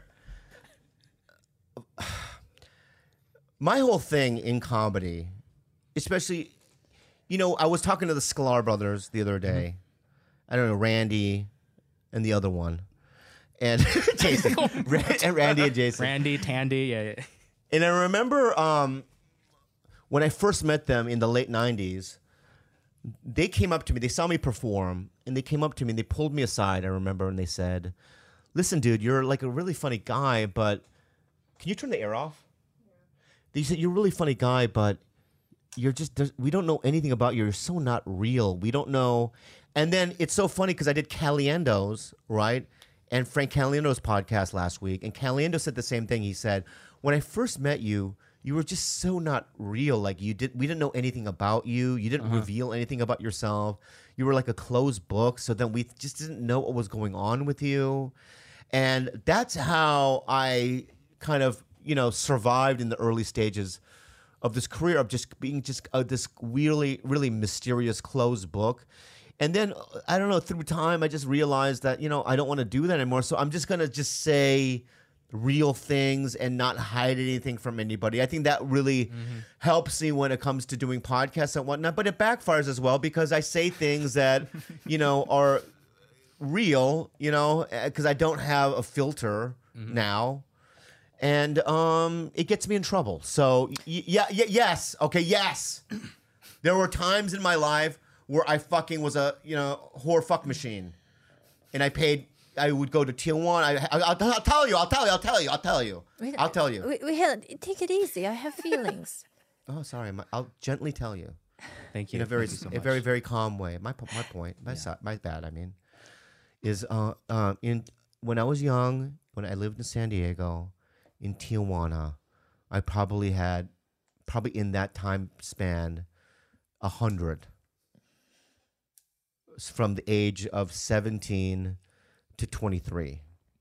My whole thing in comedy, especially, you know, I was talking to the Sklar brothers the other day. I don't know, Randy, and the other one, and Jason, Ran- and Randy and Jason. Randy, Tandy, yeah, yeah. And I remember um, when I first met them in the late nineties, they came up to me, they saw me perform, and they came up to me and they pulled me aside, I remember, and they said, listen, dude, you're like a really funny guy, but can you turn the air off? Yeah. They said, you're a really funny guy, but you're just, there's- we don't know anything about you. You're so not real. We don't know. And then it's so funny because I did Caliendo's, right? And Frank Caliendo's podcast last week. And Caliendo said the same thing. He said, when I first met you, you were just so not real. Like you did, we didn't know anything about you. You didn't reveal anything about yourself. You were like a closed book. So then we just didn't know what was going on with you. And that's how I kind of, you know, survived in the early stages of this career of just being just uh, this really, really mysterious closed book. And then, uh, I don't know, through time, I just realized that, you know, I don't want to do that anymore. So I'm just going to just say real things and not hide anything from anybody. I think that really helps me when it comes to doing podcasts and whatnot. But it backfires as well because I say things that, you know, are real, you know, because I don't have a filter now. And um, it gets me in trouble. So, y- yeah, y- yes. Okay, yes. There were times in my life where I fucking was a, you know, whore fuck machine. And I paid, I would go to Tijuana. I, I, I'll, I'll tell you, I'll tell you, I'll tell you, I'll tell you. Wait, I'll tell you. Wait, wait, Helen, take it easy. I have feelings. Oh, sorry. My, I'll gently tell you. Thank you. In a very, Thank you so a much. very, very calm way. My, po- my point, my, si- my bad, I mean, is uh, uh, in when I was young, when I lived in San Diego, in Tijuana, I probably had, probably in that time span, a hundred. From the age of seventeen to twenty-three.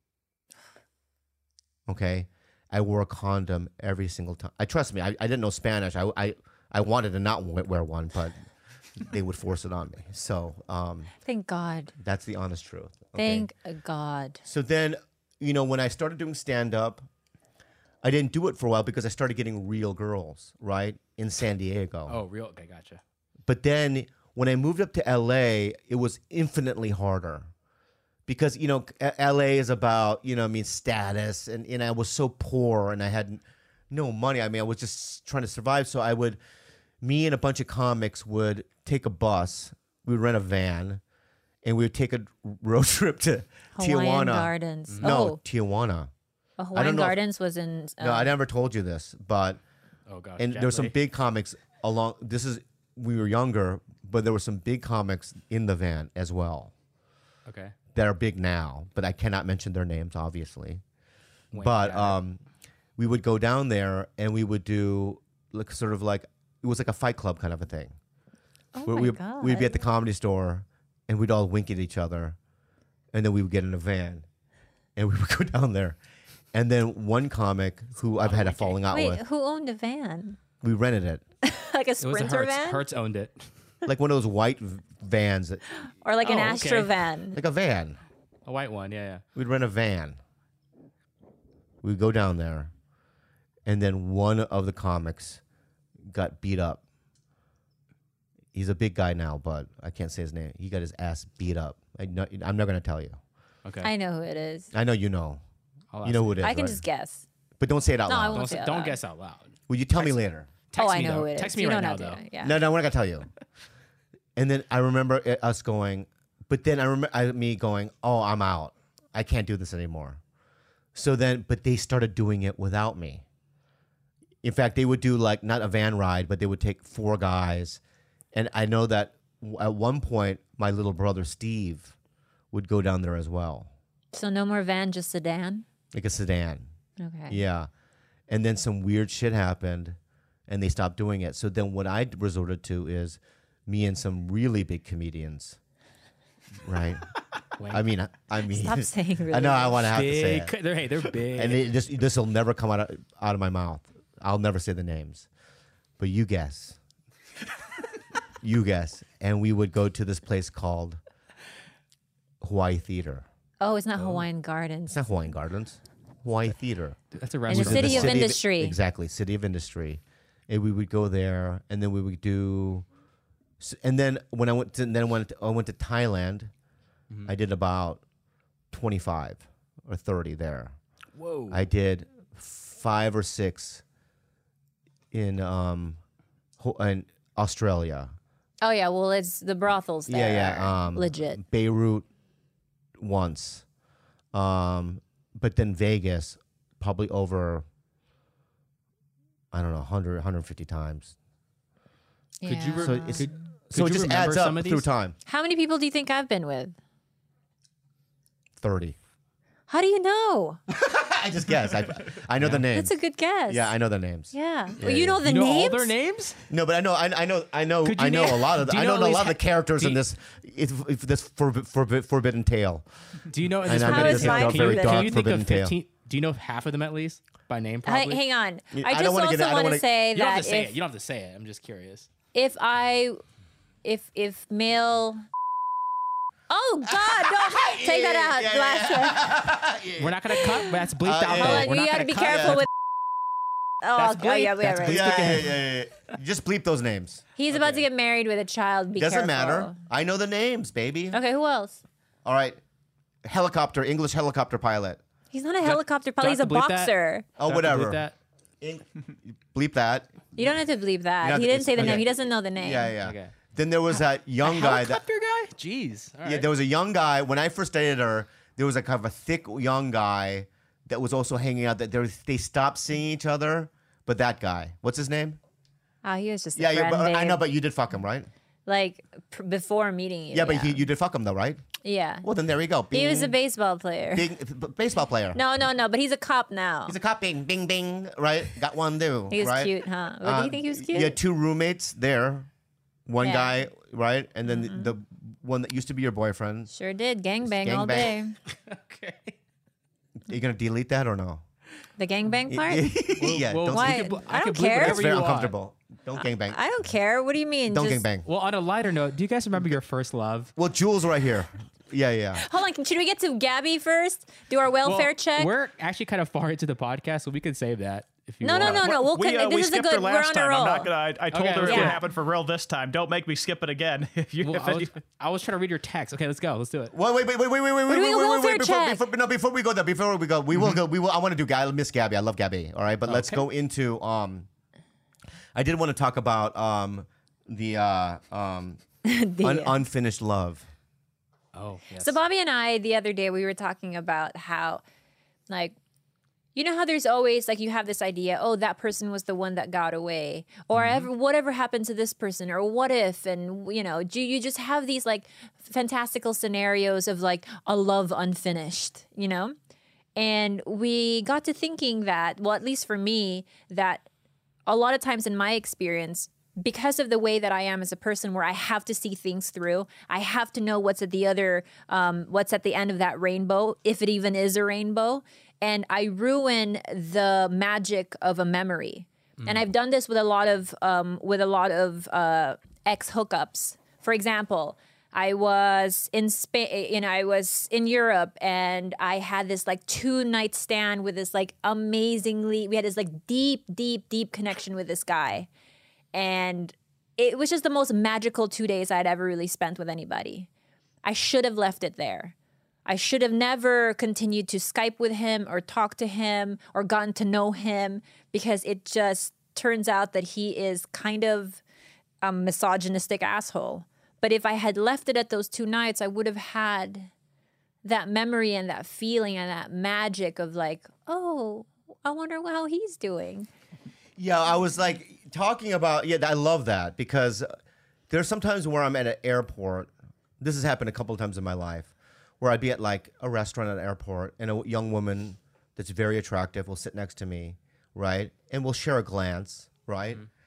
Okay? I wore a condom every single time. I trust me, I, I didn't know Spanish. I, I, I wanted to not we- wear one, but they would force it on me. So um, Thank God. that's the honest truth. Okay? Thank God. So then, you know, when I started doing stand-up, I didn't do it for a while because I started getting real girls, right? In San Diego. Oh, real? Okay, gotcha. But then when I moved up to L A, it was infinitely harder because, you know, L A is about, you know, I mean, status. And, and I was so poor and I had no money. I mean, I was just trying to survive. So I would, me and a bunch of comics would take a bus, we would rent a van, and we would take a road trip to Hawaiian Tijuana. Gardens. No, Oh, Tijuana. uh, Hawaiian know if- Gardens was in. No, um, I never told you this, but Oh, gosh. and there were some gently. big comics along. This is we were younger, but there were some big comics in the van as well Okay. that are big now. But I cannot mention their names, obviously. Wink, but got it. um, we would go down there and we would do like sort of like it was like a Fight Club kind of a thing. oh Where my we God. we'd be at the Comedy Store and we'd all wink at each other, and then we would get in a van, and we would go down there. And then one comic who I've had a falling out Wait, with, who owned a van? we rented it. Like a It was a Sprinter Hertz. van? Hertz owned it. Like one of those white v- vans, that, Or like an Oh, Astro okay. van? like a van. A white one, yeah, yeah. We'd rent a van. We'd go down there, and then one of the comics got beat up. He's a big guy now, but I can't say his name. He got his ass beat up. I know, I'm not going to tell you. Okay. I know who it is. I know you know. I'll You ask know you. who it is, I can right? just guess. But don't say it out No, I loud. won't Don't, say say- it don't loud. guess out loud. Will you tell me Text- later? Text oh, I me, know though. who it is. Text me you right don't now, have though. to. Yeah. No, no, we're not going to tell you. Yeah. And then I remember it- us going, but then I remember I, me going, "Oh, I'm out. I can't do this anymore." So then, but they started doing it without me. In fact, they would do like not a van ride, but they would take four guys, and I know that w- at one point my little brother Steve would go down there as well, So no more van, just sedan. like a sedan. Okay. Yeah. And then some weird shit happened and they stopped doing it. So then what I resorted to is me and some really big comedians. Right? I mean, I, I mean, Stop saying really I know I big. want to have to say Big. it. They're, hey, they're big. And it, this this will never come out of, out of my mouth. I'll never say the names. But you guess. You guess. And we would go to this place called Hawaii Theater. Oh, it's not Hawaiian Gardens. It's not Hawaiian Gardens. Hawaii Theater. That's a In the restaurant. city The of industry. Exactly, city of industry. And we would go there, and then we would do. s- And then when I went to then went to, I went to Thailand, Mm-hmm. I did about twenty five or thirty there. Whoa. I did five or six in um Ho- in Australia. Oh yeah, well it's the brothels there. Yeah, yeah. Um, legit. Beirut once, um, but then Vegas probably over. I don't know, one hundred, one hundred fifty times. Could you Yeah. re- So it's could, so could it you just remember adds up some of through these? time. How many people do you think I've been with? Thirty. How do you know? I just guess. I I know the names. That's a good guess. Yeah, I know the names. Yeah. Yeah, Well, you yeah. know the You know names? all their names? No, but I know I, I know I know Could you I know name- a lot of the, do you I know know at a least lot of the ha- characters do in you- this if, if this forb- forb- forbidden tale. Do you know? And this I know How this is is mine a for very you? dark Can you think forbidden of tale. fifteen? Do you know half of them at least by name? Hey, Probably. hang on. I I don't just wanna also get- I don't want to wanna- say You don't have that to say if, it. You don't have to say it. I'm just curious. if I, if if male. Oh God! Don't take that out. yeah, Last one. We're not gonna cut. That's bleeped Uh, out. yeah. though. Hold on, We're you not gotta gonna be cut careful that. with. Oh, That's okay, oh, yeah, bleep. we That's are bleep. right. Yeah, yeah, yeah, yeah, yeah. Just bleep those names. He's about to get married with a child. Be Doesn't careful. matter. I know the names, baby. Okay, who else? All right. Helicopter, English helicopter pilot. He's not a Do I- helicopter do I pilot. He's a have to bleep that? boxer. Oh, Do I have to bleep whatever. that? Eng- bleep that. You don't have to believe that. You have He to- didn't say the okay. name. He doesn't know the name. Yeah, yeah. Okay. Then there was that young guy that Helicopter guy? Jeez. All yeah, right. there was a young guy when I first dated her. There was a kind of a thick young guy that was also hanging out. That there was, they stopped seeing each other, but that guy, what's his name? Oh, he was just a Yeah, yeah. friend, But, I babe. know, but you did fuck him, right? Like pr- before meeting you. Yeah, but He, you did fuck him though, right? yeah. Well, then there you go. He was a Bing, baseball player. bing, b- baseball player. No, no, no. But he's a cop now. He's a cop. Bing, bing, bing. Right? Got one too. He was right? cute, huh? What, do Uh, you think he was cute? You had two roommates there. One Yeah. guy, right? And then the, the one that used to be your boyfriend. Sure did. Gangbang all Gangbang. day. okay. Are you going to delete that or no? The gangbang part? yeah, well, don't, Why? we could bl- I I don't could bleep care. it's whatever very you want. uncomfortable. Don't gangbang. I don't care. What do you mean? Don't Just- gangbang. Well, on a lighter note, do you guys remember your first love? Well, Jules right here. Yeah, yeah. Hold on. Should we get to Gabby first? Do our welfare Well, check? We're actually kind of far into the podcast, so we could save that if you No, no, want. no, no. We'll we, con- uh, this we is a skipped her good. We're last on a time. roll. I'm not gonna. I, I told Okay, her it let's would go. happen for real this time. Don't make me skip it again. If you, Well, if I, any- was, I was trying to read your text. Okay, let's go. Let's do it. Wait, wait, wait, wait, wait, wait, wait, wait, doing wait, a wait, welfare wait, before, check. before, no, before we go there, before we go, we will go. We will. I want to do. I miss Gabby. I love Gabby. All right, but let's Okay. go into. Um, I did want to talk about um the uh um The- un- unfinished love. Oh, yes. So Bobby and I the other day we were talking about how, like, you know how there's always like you have this idea, oh, that person was the one that got away, or ever, whatever happened to this person, or what if, and you know, do you just have these like fantastical scenarios of like a love unfinished, you know? And we got to thinking that, well, at least for me, that a lot of times in my experience, because of the way that I am as a person, where I have to see things through, I have to know what's at the other, um, what's at the end of that rainbow, if it even is a rainbow, and I ruin the magic of a memory. And I've done this with a lot of, um, with a lot of uh, ex hookups. For example, I was in Spain, you know, I was in Europe, and I had this like two night stand with this like amazingly, we had this like deep, deep, deep connection with this guy. And it was just the most magical two days I'd ever really spent with anybody. I should have left it there. I should have never continued to Skype with him or talk to him or gotten to know him, because it just turns out that he is kind of a misogynistic asshole. But if I had left it at those two nights, I would have had that memory and that feeling and that magic of like, oh, I wonder how he's doing. Yeah, I was like talking about, yeah, I love that because there's sometimes where I'm at an airport. This has happened a couple of times in my life where I'd be at like a restaurant at an airport and a young woman that's very attractive will sit next to me, right? And we'll share a glance, right? Mm-hmm.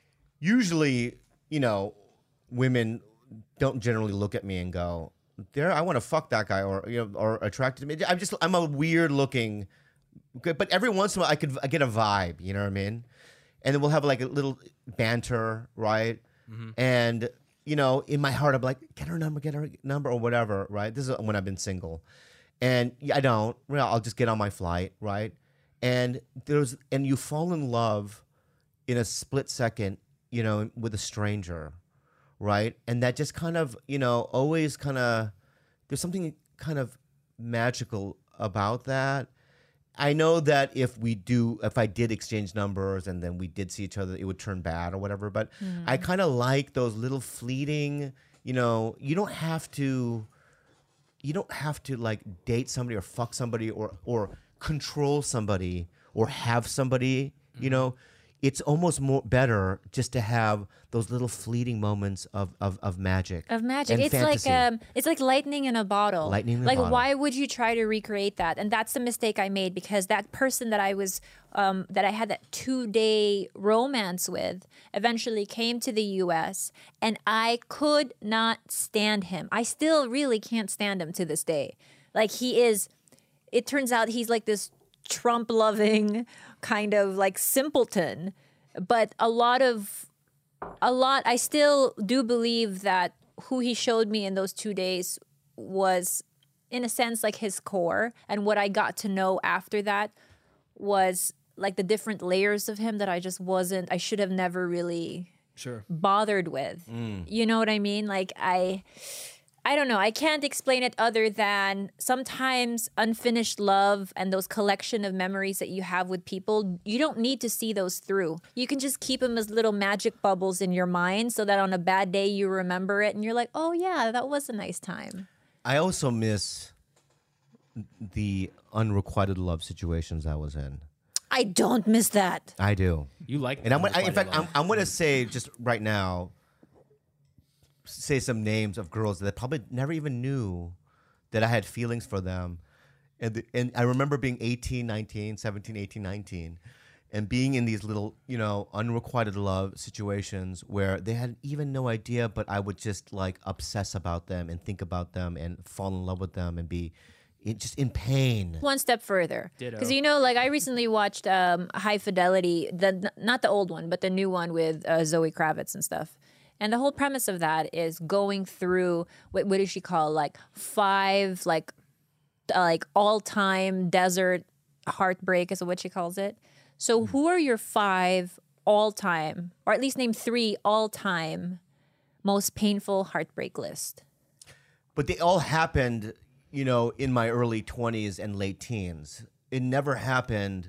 Usually, you know, women don't generally look at me and go, there, I want to fuck that guy or, you know, or attracted to me. I'm just, I'm a weird looking, but every once in a while I could I get a vibe, you know what I mean? And then we'll have like a little banter, right? Mm-hmm. And, you know, in my heart, I'm like, get her number, get her number or whatever, right? This is when I've been single. And I don't, well, I'll just get on my flight, right? And there's, and you fall in love in a split second, you know, with a stranger, right? And that just kind of, you know, always kind of, there's something kind of magical about that. I know that if we do, if I did exchange numbers and then we did see each other, it would turn bad or whatever. But mm. I kind of like those little fleeting, you know, you don't have to, you don't have to like date somebody or fuck somebody or, or control somebody or have somebody, mm-hmm. you know. It's almost more better just to have those little fleeting moments of, of, of magic. Of magic. And it's fantasy. like um it's like lightning in a bottle. Lightning in a like bottle. Why would you try to recreate that? And that's the mistake I made because that person that I was um that I had that two-day romance with eventually came to the U S and I could not stand him. I still really can't stand him to this day. Like he is it turns out he's like this Trump-loving kind of like simpleton, but a lot of a lot I still do believe that who he showed me in those two days was in a sense like his core, and what I got to know after that was like the different layers of him that I just wasn't I should have never really sure bothered with. Mm. You know what I mean? Like I I don't know. I can't explain it other than sometimes unfinished love and those collection of memories that you have with people, you don't need to see those through. You can just keep them as little magic bubbles in your mind so that on a bad day you remember it and you're like, oh yeah, that was a nice time. I also miss the unrequited love situations I was in. I don't miss that. I do. You like and I'm, I, in fact, I'm, I'm going to say just right now, say some names of girls that probably never even knew that I had feelings for them. And the, and I remember being eighteen, nineteen, seventeen, eighteen, nineteen and being in these little, you know, unrequited love situations where they had even no idea, but I would just like obsess about them and think about them and fall in love with them and be in, just in pain. One step further. Because, you know, like I recently watched um, High Fidelity, the not the old one, but the new one with uh, Zoe Kravitz and stuff. And the whole premise of that is going through what what does she call like five like uh, like all time desert heartbreak is what she calls it. So who are your five all time, or at least name three all time most painful heartbreak list? But they all happened, you know, in my early twenties and late teens. It never happened.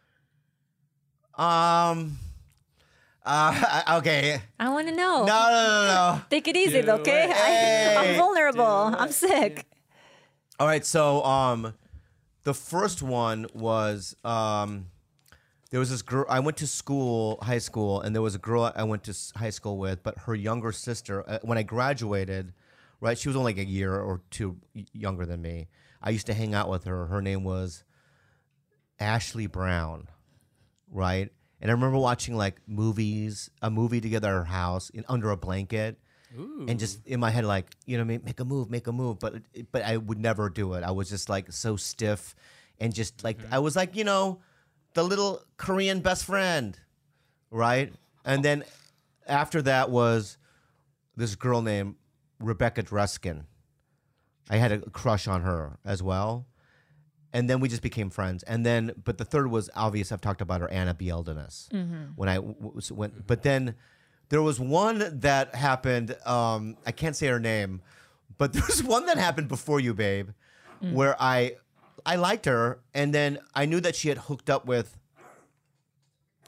Um. Uh, okay. I want to know. No, no, no, no. Take it easy, Do okay? it. I, Hey. I'm vulnerable. I'm sick. All right, so um, the first one was um, there was this girl. I went to school, high school, and there was a girl I went to s- high school with, but her younger sister. Uh, when I graduated, right, she was only like a year or two y- younger than me. I used to hang out with her. Her name was Ashley Brown, right? And I remember watching like movies, a movie together at her house in under a blanket. Ooh. And just in my head, like, you know, make, make a move, make a move. But but I would never do it. I was just like so stiff and just like, mm-hmm. I was like, you know, the little Korean best friend, right? And then after that was this girl named Rebecca Dreskin. I had a crush on her as well. And then we just became friends. And then, but the third was obvious. I've talked about her, Anna Bieldenis. Mm-hmm. When I w- w- went, but then there was one that happened. Um, I can't say her name, but there was one that happened before you, babe, mm. where I, I liked her, and then I knew that she had hooked up with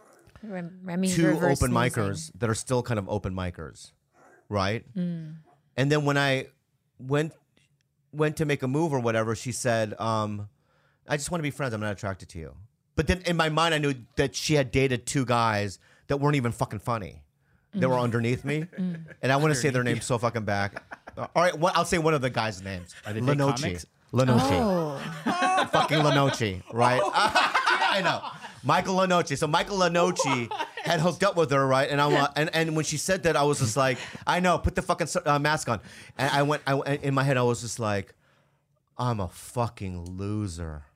Rem- Remy two reverse open sneezing. micers that are still kind of open micers, right? Mm. And then when I went went to make a move or whatever, she said, um, "I just want to be friends. I'm not attracted to you." But then in my mind, I knew that she had dated two guys that weren't even fucking funny. They were underneath me, and I want to say their names so fucking back. Uh, all right, one, I'll say one of the guys' names. Are they big Lenoci. comics? Lenoci. Oh. Fucking Lenoci, right? I know. Michael Lenoci. So Michael Lenoci had hooked up with her, right? And I wa- and and when she said that, I was just like, I know, put the fucking uh, mask on. And I went, I went, in my head, I was just like, I'm a fucking loser.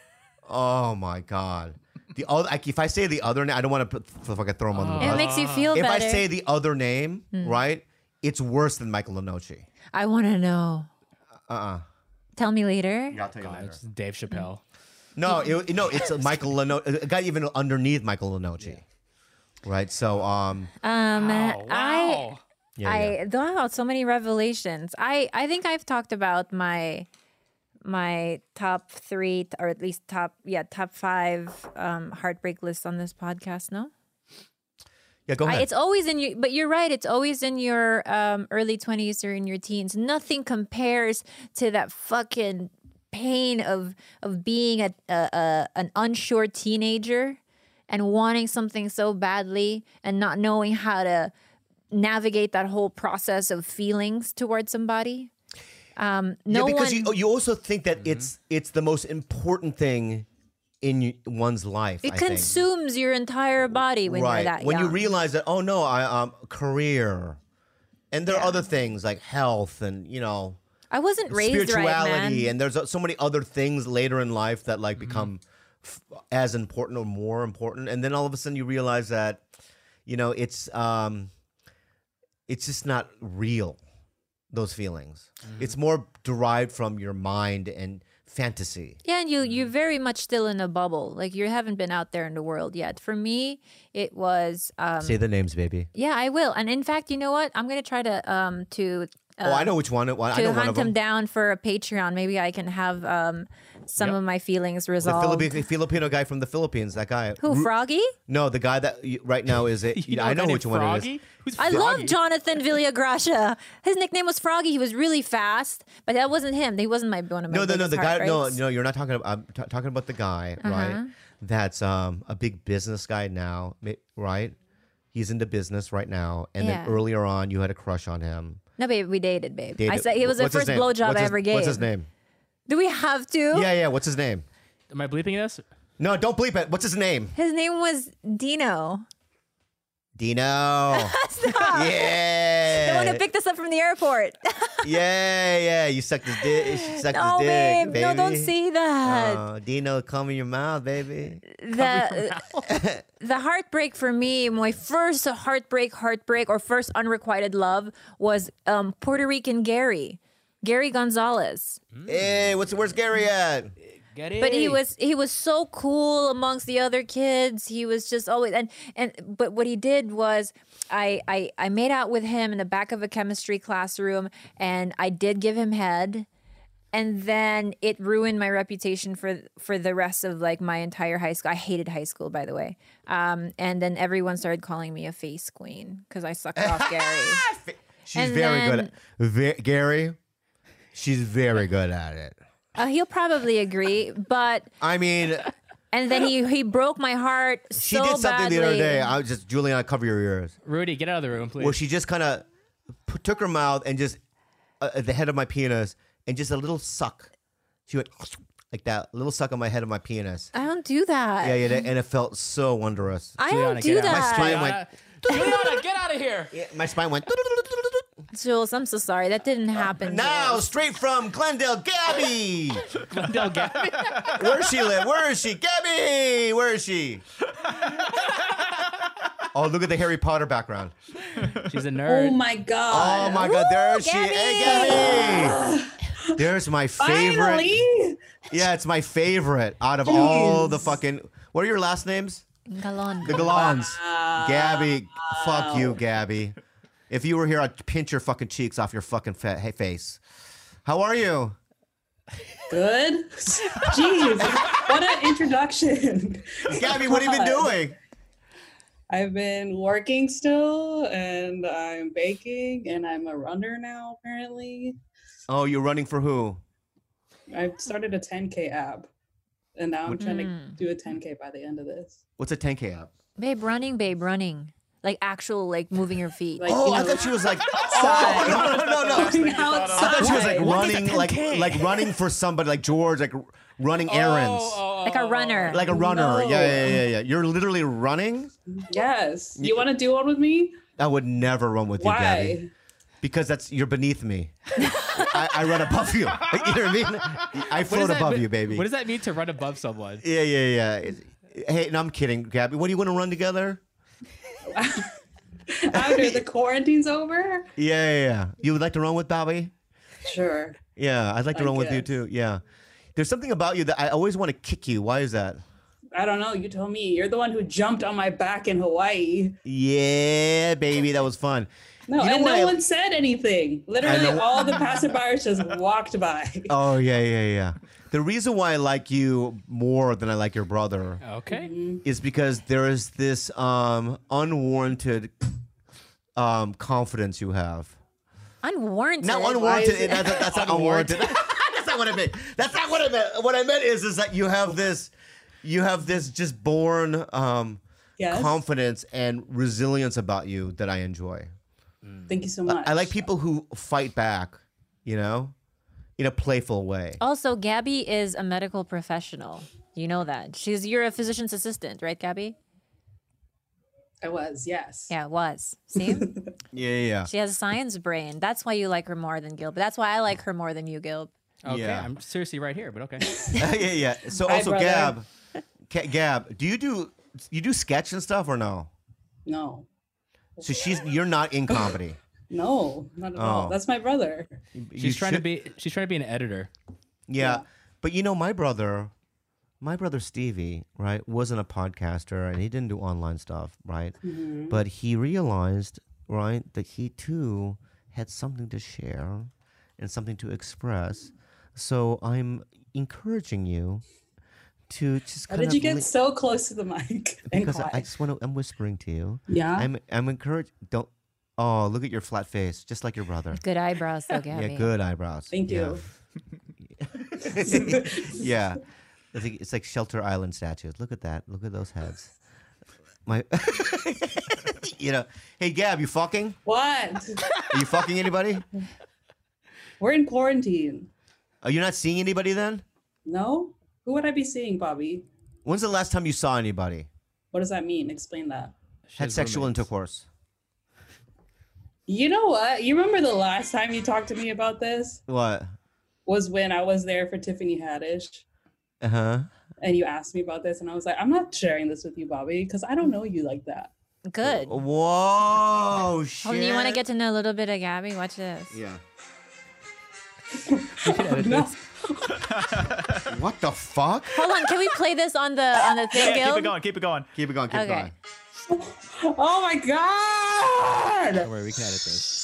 Oh my god. The other, like, if I say the other name, I don't want to put, fucking throw him on the It bus. makes you feel If better. I say the other name, right, it's worse than Michael Lenoci. I want to know. Uh-uh. Tell me later. I'll tell you God, later. it's Dave Chappelle. No, it, no, it's Michael Lenoci. A guy even underneath Michael Lenoci. Right. So, um, Um, Oh, I wow. yeah, I yeah. wow, so many revelations. I I think I've talked about my my top three, or at least top yeah top five um, heartbreak list on this podcast. No, yeah. Go I, ahead. it's always in your. But you're right. It's always in your um, early twenties or in your teens. Nothing compares to that fucking pain of of being a, a, a an unsure teenager and wanting something so badly and not knowing how to navigate that whole process of feelings towards somebody. Um, no yeah, because one, you you also think that it's it's the most important thing in y- one's life. it I think. consumes your entire body when right. you're that when young. you realize that, oh no, I um career, and there are Yeah. other things like health and you know I wasn't raised right, spirituality, man. and there's uh, so many other things later in life that like become f- as important or more important, and then all of a sudden you realize that you know it's um it's just not real. Those feelings, it's more derived from your mind and fantasy. Yeah, and you you're very much still in a bubble. Like you haven't been out there in the world yet. For me, it was um, Say the names, baby. yeah, I will. And in fact, you know what? I'm gonna try to um to uh, oh, I know which one. I to know one hunt of them. him down for a Patreon. Maybe I can have um some Yep. of my feelings The resolved. Filipino, Filipino guy from the Philippines. That guy. Who, Ru- Froggy? No, the guy that y- right now is it. You I a know guy which named one it is. Froggy? Who's I Froggy? love Jonathan Villagracia. His nickname was Froggy. He was really fast, but that wasn't him. He wasn't my one of my No, no, no. biggest The guy. No, heartbreaks. no. You're not talking about. I'm t- talking about the guy, Uh-huh. right? That's um a big business guy now, ma- right? He's into business right now, and Yeah. then earlier on, you had a crush on him. No, babe, we dated, babe. I Dated- said he was the what's his first name? blowjob What's I his- ever gave. What's his name? Do we have to? Yeah, yeah. What's his name? Am I bleeping this? No, don't bleep it. What's his name? His name was Dino. Dino. Stop. Yeah. The one who picked us up from the airport. Yeah, yeah. You sucked his dick. You sucked no, his babe. dick, baby. No, don't say that. Oh, Dino, come in your mouth, baby. the the heartbreak for me, my first heartbreak, heartbreak, or first unrequited love was um, Puerto Rican Gary, Gary Gonzalez. Hey, what's where's Gary at? Get it? But he was he was so cool amongst the other kids. He was just always and and but what he did was I I I made out with him in the back of a chemistry classroom, and I did give him head. And then it ruined my reputation for for the rest of like my entire high school. I hated high school, by the way. Um, and then everyone started calling me a face queen because I sucked off Gary. She's And very good then- at ve- Gary. She's very good at it. Uh, he'll probably agree, but I mean, and then he he broke my heart she so did something badly. the other day. I was just Juliana, cover your ears. Rudy, get out of the room, please. Where she just kind of p- took her mouth and just uh, at the head of my penis and just a little suck. She went like that, a little suck on my head of my penis. I don't do that. Yeah, yeah, and it felt so wondrous. I Juliana, don't do get out. My that. spine went. Juliana, get out of here. Yeah, my spine went. Jules, I'm so sorry. That didn't happen. Now, Jules. straight from Glendale, Gabby. Glendale Gabby. Where does she live? Where is she? Gabby, where is she? Oh, look at the Harry Potter background. She's a nerd. Oh my god. Oh my God, there she Gabby! Hey, Gabby. There's my favorite. Finally. Yeah, it's my favorite out of all the fucking. What are your last names? Galon. The Galons. Gabby, fuck you, Gabby. If you were here, I'd pinch your fucking cheeks off your fucking fa- hey, face. How are you? Good. Jeez. What an introduction. Gabby, what have you been God. doing? I've been working still, and I'm baking, and I'm a runner now. Apparently, Oh, you're running for who? I started a ten K app, and now I'm trying to Mm. do a ten K by the end of this. What's a ten K app? Babe, running, babe, running. Like actual, like moving your feet. Like, Oh, you I know, thought she was like, outside. oh, no, no, no, no. Going I thought she was like outside. running, like like running for somebody, like George, like running errands, Oh, Like a runner. like a runner. No. Yeah, yeah, yeah, yeah. You're literally running. Yes. You want to do one with me? I would never run with you, Gabby, Why? because that's you're beneath me. I, I run above you. You know what I mean? I What does float that above mean- you, baby. What does that mean to run above someone? Yeah, yeah, yeah. It- Hey, no, I'm kidding, Gabby. What do you want to run together? After the quarantine's over? Yeah, yeah, yeah. You would like to run with Bobby? Sure. Yeah, I'd like to I run with you guess. too. Yeah. There's something about you that I always want to kick you. Why is that? I don't know. You told me. You're the one who jumped on my back in Hawaii. Yeah, baby, that was fun. No, You know and what no I- one said anything. Literally, know. all the passerbyers just walked by. Oh yeah, yeah, yeah. The reason why I like you more than I like your brother Okay. is because there is this um, unwarranted um, confidence you have. Unwarranted. Not Why unwarranted. is it- that- that's not unwarranted. That's not what I meant. That's not what I meant. What I meant is, is that you have this, you have this just born um, Yes. confidence and resilience about you that I enjoy. Thank you so much. I like people who fight back, you know, in a playful way. Also, Gabby is a medical professional. You know that. She's you're a physician's assistant, right, Gabby? I was, yes. Yeah, was. See? Yeah, yeah, yeah. She has a science brain. That's why you like her more than Gil. But that's why I like her more than you, Gil. Okay. Yeah. I'm seriously right here, but okay. yeah, yeah. So Hi, also, brother. Gab, Ga- Gab, do you do you do sketch and stuff or no? No. So she's you're not in comedy. No, not at Oh. all. That's my brother. You She's trying to should- be. She's trying to be an editor. Yeah, but you know, my brother, my brother Stevie, right, wasn't a podcaster and he didn't do online stuff, right? Mm-hmm. But he realized, right, that he too had something to share and something to express. So I'm encouraging you to just How kind did you of get li- so close to the mic and because I, I quiet? just want to. I'm whispering to you. Yeah. I'm I'm encouraged. Don't. Oh, look at your flat face, just like your brother. Good eyebrows, though, Gabby. Yeah, good eyebrows. Thank Yeah. you. Yeah. It's like, it's like Shelter Island statues. Look at that. Look at those heads. My, you know. Hey, Gab, you fucking? What? Are you fucking anybody? We're in quarantine. Are you not seeing anybody then? No? Who would I be seeing, Bobby? When's the last time you saw anybody? What does that mean? Explain that. She Had has sexual roommates. intercourse? You know what? You remember the last time you talked to me about this? What? Was when I was there for Tiffany Haddish. Uh huh. And you asked me about this, and I was like, I'm not sharing this with you, Bobby, because I don't know you like that. Good. Whoa, shit. Hold on, you want to get to know a little bit of Gabby? Watch this. Yeah. No. What the fuck? Hold on, can we play this on the on the thing, Yeah, Gil? keep it going. Keep it going. Keep it going. Keep Okay. it going. Oh my god! Don't worry, we can edit this.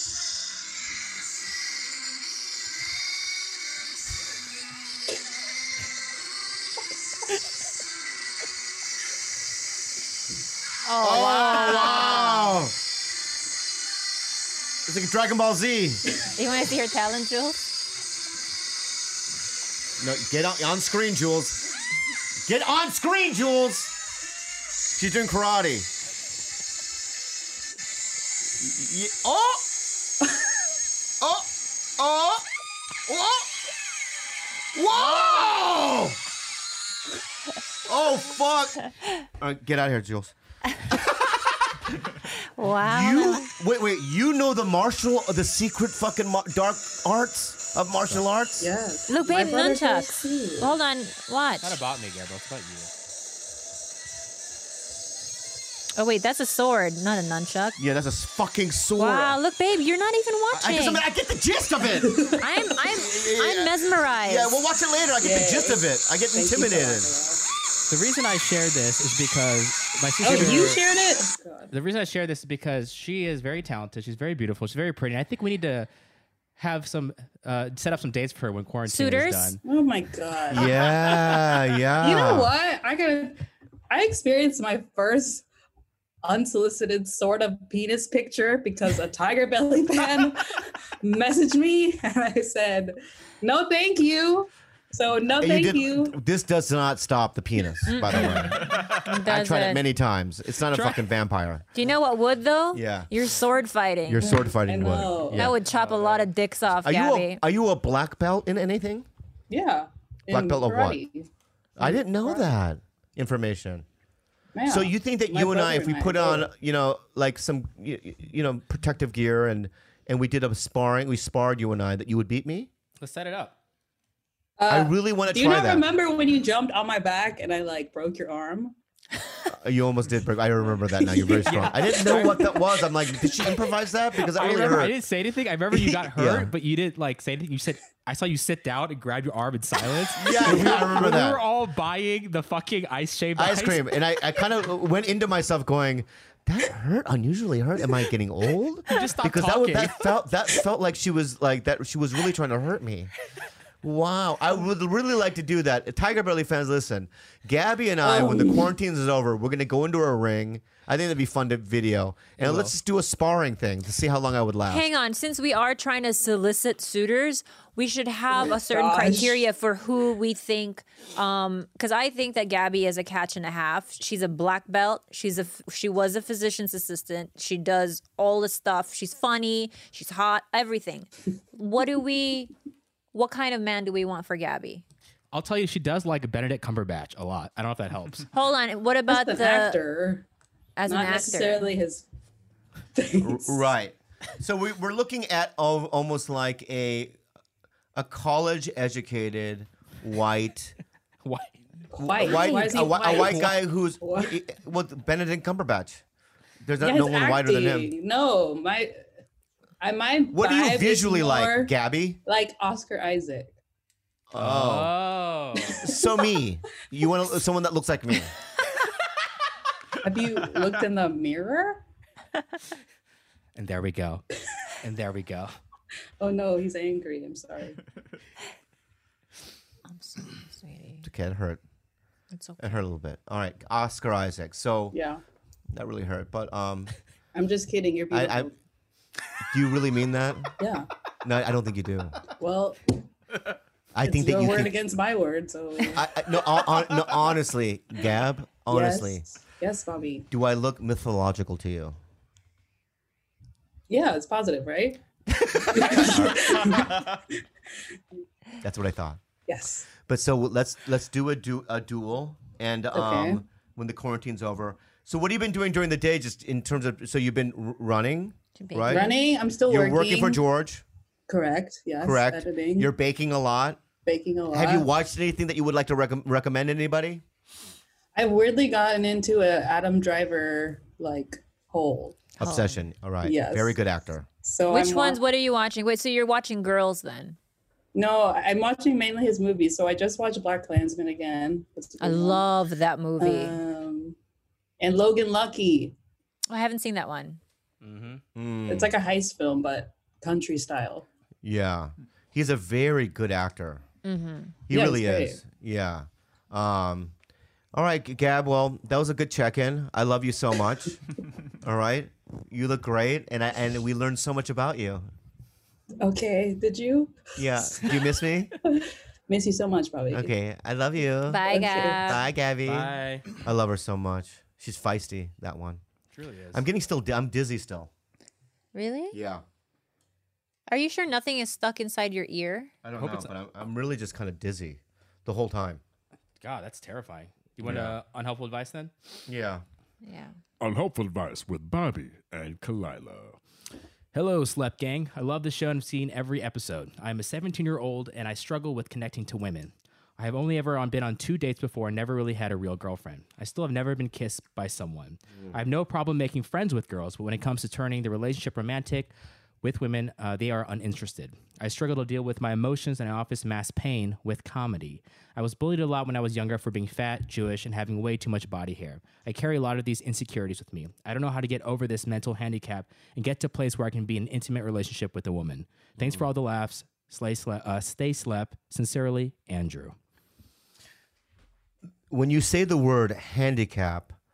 Oh, Oh, wow. wow. It's like Dragon Ball Z. You want to see her talent, Jules? No, get on, on screen, Jules. Get on screen, Jules. She's doing karate. Y- y- oh! Oh! Oh! Oh! Whoa! Oh, fuck. All right, get out of here, Jules. Wow. You wait, wait. You know the martial, the secret fucking mar- dark arts of martial arts? Yes. Look, My babe, brother does nunchucks. too. Hold on, watch. Not about me, Gabriel. It's about you. Oh wait, that's a sword, not a nunchuck. Yeah, that's a s- fucking sword. Wow, look, babe, you're not even I, watching. guess I, mean, I get the gist of it. I'm I'm I'm mesmerized. Yeah, we'll watch it later. I get the Yay. gist of it. I get Thank you so intimidated. much. The reason I shared this is because my sister. Oh, you shared it? Oh, God. The reason I share this is because she is very talented. She's very beautiful. She's very pretty. And I think we need to have some uh, set up some dates for her when quarantine Suitors? is done. Oh my god. Yeah, yeah. You know what? I got I experienced my first unsolicited sort of penis picture because a Tiger Belly fan messaged me and I said, no, thank you. So no, And thank did- you. This does not stop the penis, by the way. I Does tried it it? many times. It's not a fucking vampire. Do you know what would though? Yeah. You're sword fighting. You're sword I fighting know. wood. Yeah. That would chop a lot of dicks off, Are you Gabby. a, are you a black belt in anything? Yeah. Black in belt of what? karate. I didn't know that information. Yeah. So you think that My you and I, brother if we and I put do. on, you know, like some, you, you know, protective gear and and we did a sparring, we sparred you and I, that you would beat me? Let's set it up. I Uh, really want to Do you try not that. remember when you jumped on my back and I like broke your arm? Uh, You almost did. break- I remember that now. You're very strong. I didn't know what that was. I'm like, did she improvise that? Because that I really remember I hurt. didn't say anything. I remember you got hurt, Yeah. but you didn't like say anything. You said I saw you sit down and grab your arm in silence. Yeah, yeah, I remember We that. were all buying the fucking ice shaved Ice cream. And I, I kind of went into myself going, that hurt, unusually hurt. Am I getting old? just stopped because that, was, talking. that felt that felt like she was like that. She was really trying to hurt me. Wow, I would really like to do that. Tiger Belly fans, listen. Gabby and I, when the quarantine is over, we're gonna go into a ring. I think that'd be fun to video, and let's just do a sparring thing to see how long I would last. Hang on, since we are trying to solicit suitors, we should have a certain gosh. criteria for who we think. Um, because I think that Gabby is a catch and a half. She's a black belt. She's a f- she was a physician's assistant. She does all the stuff. She's funny. She's hot. Everything. What do we? What kind of man do we want for Gabby? I'll tell you, she does like Benedict Cumberbatch a lot. I don't know if that helps. Hold on. What about As an the actor, as not an actor? necessarily his things. Right. So we, we're looking at al- almost like a a college educated white Why? White. white, Why is he a, whi- a white? white guy who's What? well, Benedict Cumberbatch. There's not Yeah, no his one whiter than him. acting. No, my, I my. What do you vibe is visually more like, Gabby? Like Oscar Isaac. Oh, Oh. so me. You want someone that looks like me? Have you looked in the mirror? And there we go. And there we go. Oh no, he's angry. I'm sorry. I'm sorry, sweetie. Okay, it hurt. It's okay. It hurt a little bit. All right, Oscar Isaac. So Yeah, that really hurt. But um, I'm just kidding. You're I, beautiful. I do you really mean that? Yeah. No, I don't think you do. Well, I it's think that your you word think, against my word. So I, I, no, hon- hon- no, honestly, Gab, honestly, yes, yes, Bobby. do I look mythological to you? Yeah, it's positive, right? That's what I thought. Yes. But so let's let's do a du- a duel, and um, Okay. when the quarantine's over. So what have you been doing during the day, just in terms of? So you've been r- running, be right? Running. I'm still You're working. working for George, Correct. Yes. correct? Editing. You're baking a lot. baking a lot. Have you watched anything that you would like to rec- recommend to anybody? I've weirdly gotten into a Adam Driver like hole. Obsession. All right. Yes. Very good actor. So Which I'm ones? wa- What are you watching? Wait, so you're watching Girls then? No, I'm watching mainly his movies. So I just watched Black Klansman again. That's a I good one. love that movie. Um, and Logan Lucky. I haven't seen that one. Mm, It's like a heist film, but country style. yeah. He's a very good actor. Mm-hmm. He Yeah, really he's great. is. Yeah. Um, all right, Gab. Well, that was a good check-in. I love you so much. All right. You look great, and I and we learned so much about you. Okay, did you? Yeah. Do you miss me? Miss you so much, Bobby. Okay. I love you. Bye, Okay. Gab. Bye, Gabby. Bye. I love her so much. She's feisty. That one. Truly is. I'm getting still. I'm dizzy still. Really? Yeah. Are you sure nothing is stuck inside your ear? I don't Hope know, it's- but I'm, I'm really just kind of dizzy the whole time. God, that's terrifying. You want Yeah. uh, unhelpful advice then? Yeah. Yeah. Unhelpful advice with Bobby and Kalila. Hello, Slep Gang. I love the show and have seen every episode. I'm a seventeen-year-old and I struggle with connecting to women. I have only ever on, been on two dates before and never really had a real girlfriend. I still have never been kissed by someone. I have no problem making friends with girls, but when it comes to turning the relationship romantic with women, uh, they are uninterested. I struggle to deal with my emotions and I often mask pain with comedy. I was bullied a lot when I was younger for being fat, Jewish, and having way too much body hair. I carry a lot of these insecurities with me. I don't know how to get over this mental handicap and get to a place where I can be in an intimate relationship with a woman. Thanks for all the laughs. Slay sle- uh, stay slep. Sincerely, Andrew. When you say the word handicap,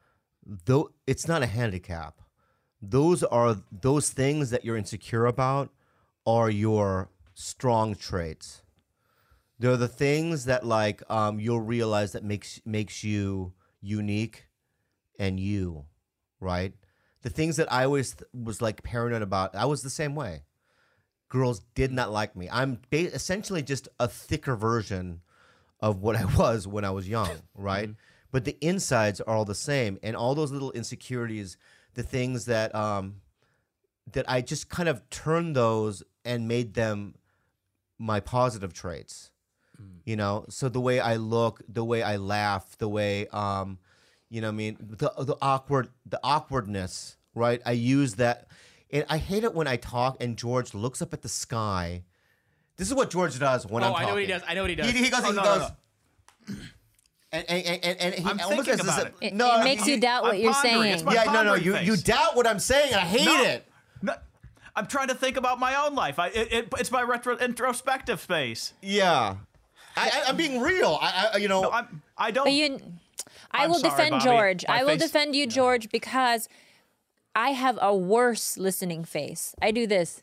though it's not a handicap. Those are those things that you're insecure about are your strong traits. They're the things that like um, you'll realize that makes makes you unique and you, right? The things that I always th- was like paranoid about, I was the same way. Girls did not like me. I'm ba- essentially just a thicker version of what I was when I was young, right? Mm-hmm. But the insides are all the same, and all those little insecurities, the things that um, that I just kind of turned those and made them my positive traits. Mm. You know, so the way I look, the way I laugh, the way um, you know, what I mean, the the awkward, the awkwardness, right? I use that, and I hate it when I talk and George looks up at the sky. This is what George does when oh, I'm talking. I know what he does. I know what he does. He, he goes. Oh, he no, goes. no, no. And, and, and, and he I'm almost thinking has about this, it. It, no, it makes he- you doubt what I'm you're pondering. saying. It's my Yeah, no, no, pondering you face. you doubt what I'm saying. I hate No. it. No, I'm trying to think about my own life. I, it, it, it's my retro introspective space. Yeah, I, I, I'm being real. I, I you know, No, I'm, I don't. But you, I I'm will sorry, defend Bobby. George. My I will face- defend you, George, because I have a worse listening face. I do this.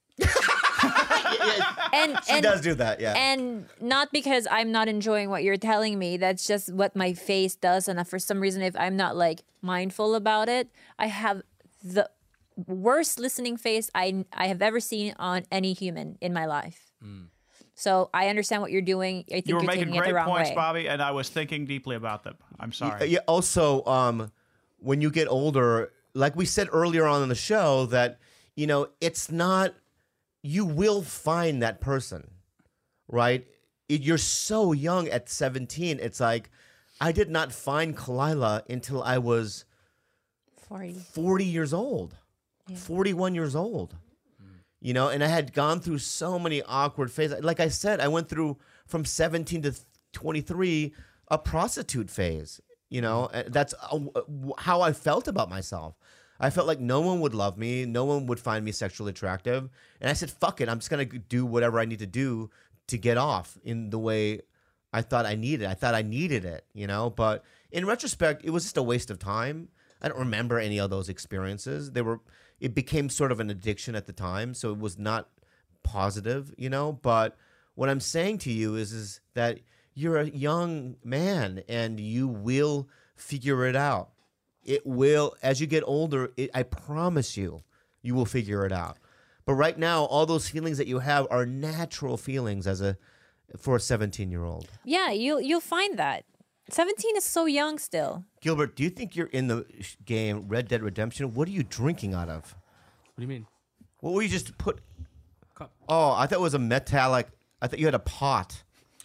and she and, does do that. Yeah. and not because I'm not enjoying what you're telling me. That's just what my face does. And for some reason, if I'm not like mindful about it, I have the worst listening face I I have ever seen on any human in my life. Mm. So I understand what you're doing. I think you were are making taking it the great wrong points, way. Bobby, and I was thinking deeply about them. I'm sorry. Yeah. Also, um, when you get older, like we said earlier on in the show, that you know, it's not. You will find that person, right? It, you're so young at seventeen. It's like I did not find Kalila until I was forty. forty years old, forty-one years old. You know, and I had gone through so many awkward phases. Like I said, I went through from seventeen to twenty-three a prostitute phase. You know, and that's uh, how I felt about myself. I felt like no one would love me, no one would find me sexually attractive, and I said, "Fuck it, I'm just gonna do whatever I need to do to get off in the way I thought I needed. I thought I needed it, you know." But in retrospect, it was just a waste of time. I don't remember any of those experiences. They were. It became sort of an addiction at the time, so it was not positive, you know. But what I'm saying to you is, is that you're a young man and you will figure it out. It will, as you get older, it, I promise you, you will figure it out. But right now, all those feelings that you have are natural feelings as a for a seventeen-year-old. Yeah, you'll you'll find that. seventeen is so young still. Gilbert, do you think you're in the sh- game Red Dead Redemption? What are you drinking out of? What do you mean? What were you just put? Cup. Oh, I thought it was a metallic. I thought you had a pot.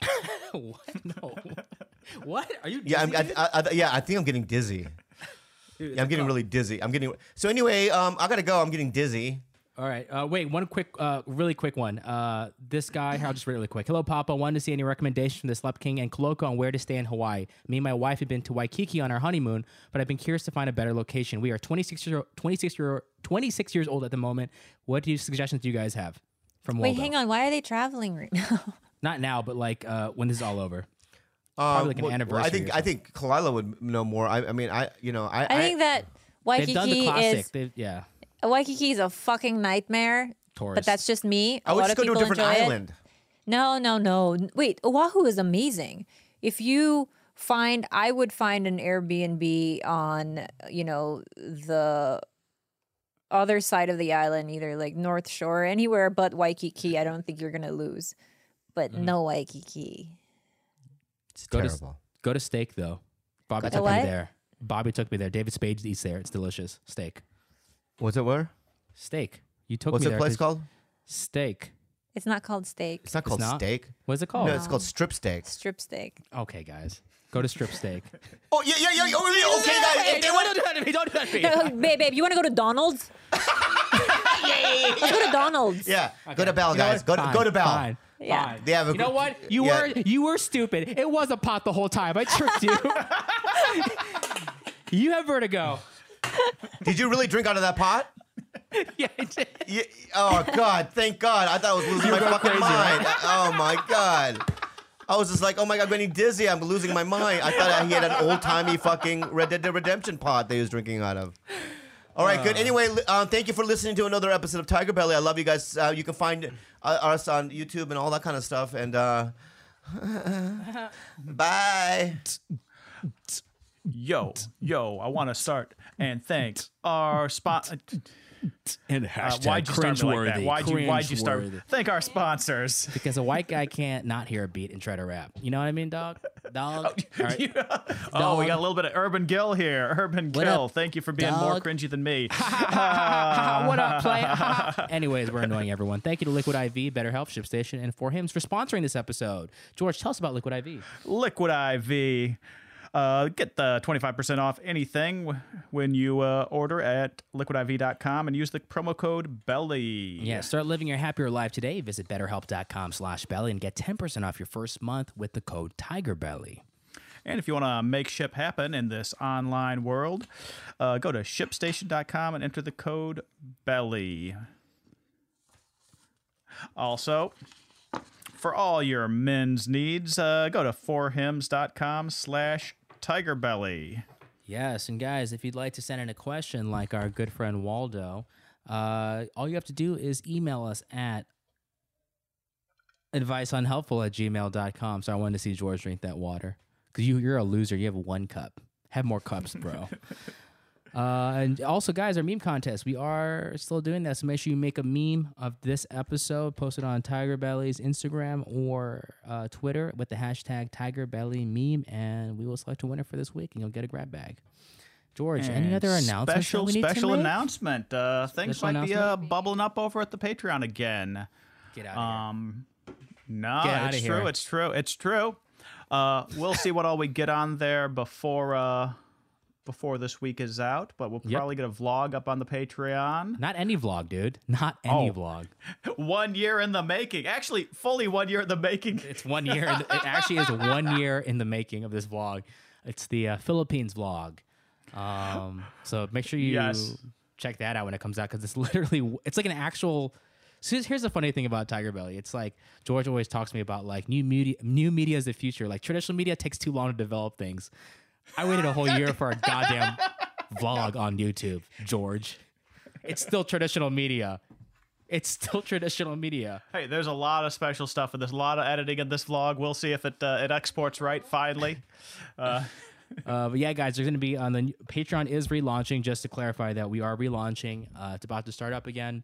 What? No. What? Are you? Yeah, I'm, dizzy, I, I, I, yeah. I think I'm getting dizzy. dude? Dude, Yeah, I'm getting really dizzy. I'm getting. So anyway, um, I gotta go. I'm getting dizzy. All right. Uh, wait, one quick, uh, really quick one. Uh, this guy, I'll just read it really quick. Hello, Papa. Wanted to see any recommendations from the Slept King and Koloko on where to stay in Hawaii. Me and my wife have been to Waikiki on our honeymoon, but I've been curious to find a better location. We are twenty-six year, twenty-six year, twenty-six years old at the moment. What do you, suggestions do you guys have from Wait, Waldo? hang on. Why are they traveling right now? Not now, but like uh, when this is all over. Um, like an well, anniversary I think. or I think Kalila would know more. I, I mean, I. You know, I. I think that They've done the Waikiki classic. is They've, yeah. Waikiki is a fucking nightmare. Tourist. But that's just me. A I would lot just of go to a people different enjoy island. it. No, no, no. Wait, Oahu is amazing. If you find, I would find an Airbnb on, you know, the other side of the island, either like North Shore, anywhere but Waikiki. I don't think you're gonna lose. But Mm-hmm. no Waikiki. It's Go to- terrible. Go to steak though. Bobby Go to took what? me there. Bobby took me there. David Spade eats there. It's delicious. Steak. What's it where? Steak. You took What's me the there. place 'cause- called? Steak. It's not called steak. It's not called not? steak. What is it called? No, it's called strip steak. Strip steak. Okay, guys. Go to strip steak. Oh yeah, yeah, yeah. Oh, yeah, okay, guys. Hey, If they don't want, do that to me. Don't do that to me. babe, babe, you want to go to Donald's? Let's go to Donald's. yeah, go to Bell, You know guys. what? Go to Fine, go to Bell. Fine. Yeah. Fine. They have a You know gr- what? You yeah. were you were stupid. It was a pot the whole time. I tricked you. You have vertigo. Did you really drink out of that pot? Yeah, I did. Yeah, oh God! Thank God! I thought I was losing my going fucking crazy, mind. Oh my God! I was just like, oh my God, I'm getting dizzy. I'm losing my mind. I thought he had an old timey fucking Red Dead Redemption pod that he was drinking out of. All right, uh, good. Anyway, uh, thank you for listening to another episode of Tiger Belly. I love you guys. Uh, you can find uh, us on YouTube and all that kind of stuff. And uh, bye. Yo, yo, I want to start and thank our spot. And Uh, hashtag why'd you start me like that? cringeworthy, Why'd you, why'd you start? cringeworthy. Thank our sponsors. Because a white guy can't not hear a beat and try to rap. You know what I mean, dog? Dog. All right. Yeah. Oh, we got a little bit of Urban Gill here. Urban What Gill, up, thank you for being more dog? cringy than me. What up, player? Anyways, we're annoying everyone. Thank you to Liquid I V, BetterHelp, ShipStation, and For Hims for sponsoring this episode. George, tell us about Liquid I V. Liquid I V. Uh, get the twenty-five percent off anything w- when you uh, order at liquid I V dot com and use the promo code BELLY. Yeah, start living your happier life today. Visit betterhelp.com slash belly and get ten percent off your first month with the code TIGERBELLY. And if you want to make ship happen in this online world, uh, go to ship station dot com and enter the code BELLY. Also, for all your men's needs, uh, go to for hims dot com slash tigerbelly. Yes, and guys, if you'd like to send in a question like our good friend Waldo, uh, all you have to do is email us at adviceunhelpful at gmail dot com. So I wanted to see George drink that water. Because you, you're a loser. You have one cup. Have more cups, bro. Uh, and also, guys, our meme contest. We are still doing that, so make sure you make a meme of this episode, post it on Tiger Belly's Instagram or uh, Twitter with the hashtag Tiger Belly meme, and we will select a winner for this week, and you'll get a grab bag. George, any And other announcements? Special, that we need special to make? announcement. Uh, things Special might be uh, announcement? bubbling up over at the Patreon again. Get out of here. Um, no, Get outta it's here. true. It's true. It's true. Uh, we'll see what all we get on there before uh, before this week is out, but we'll Yep. probably get a vlog up on the Patreon. Not any vlog, dude. Not any Oh. vlog. One year in the making. Actually, fully one year in the making. It's one year. In the, it actually is one year in the making of this vlog. It's the uh, Philippines vlog. Um, so make sure you Yes. check that out when it comes out because it's literally it's like an actual. So here's, here's the funny thing about Tiger Belly. It's like George always talks to me about like new media. New media is the future. Like traditional media takes too long to develop things. I waited a whole year for a goddamn vlog on YouTube, George. It's still traditional media. It's still traditional media. Hey, there's a lot of special stuff in this, a lot of editing in this vlog. We'll see if it uh, it exports right finally. Uh, Uh, but yeah, guys, there's going to be on the Patreon is relaunching. Just to clarify that we are relaunching. Uh, it's about to start up again.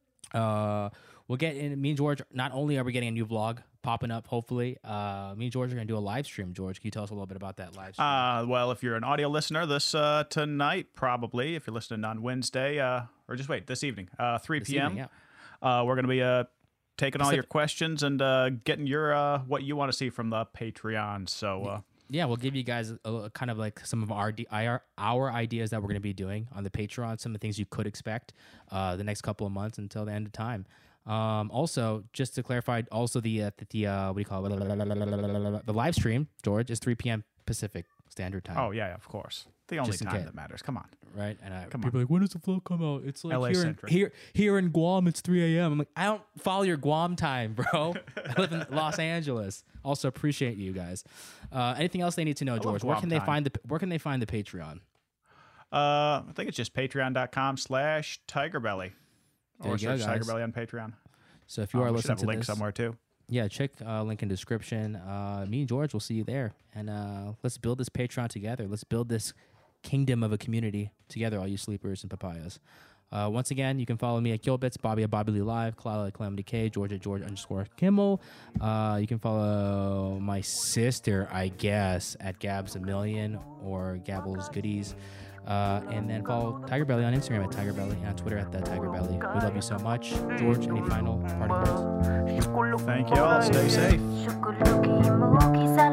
Uh, we'll get in. Me and George. Not only are we getting a new vlog popping up, hopefully, uh, me and George are going to do a live stream. George, can you tell us a little bit about that live stream? Uh, well, if you're an audio listener, this uh, tonight probably. If you're listening on Wednesday, uh, or just wait, this evening, uh, three This p.m. evening, uh, we're gonna be uh, taking all your Pacific- questions and uh, getting your uh, what you want to see from the Patreon. So uh, Yeah, we'll give you guys a, a kind of like some of our, our our ideas that we're going to be doing on the Patreon, some of the things you could expect uh, the next couple of months until the end of time. Um, also, just to clarify, also the uh, the, the uh, what do you call it? The live stream, George, is three p.m. Pacific Standard Time. oh yeah, of course, the only Just in time case. that matters. Come on. Right, and I, Come people are like, when does the vlog come out? It's like L A here in, centric. here here in Guam, it's three a.m. I'm like, I don't follow your Guam time, bro. I live in Los Angeles. Also appreciate you guys. Uh, anything else they need to know, love George? Where Guam can they time. find the Where can they find the Patreon? Uh, I think it's just patreon dot com slash tigerbelly, There or you go, search guys. tigerbelly on Patreon. So if you Uh, are we should listening have a to link this, somewhere too. yeah, check uh, link in description. Uh, me and George will see you there, and uh, let's build this Patreon together. Let's build this kingdom of a community together, all you sleepers and papayas. Uh, once again, you can follow me at Gilbits, Bobby at Bobby Lee Live, Kalila at Calamity K, George at George underscore Kimmel. Uh, you can follow my sister, I guess, at Gabs a Million or Gabble's Goodies. Uh, and then follow Tiger Belly on Instagram at Tiger Belly and on Twitter at the Tiger Belly. We love you so much. George, any final parting words? Thank you all. Stay safe. Shukuluki muki sa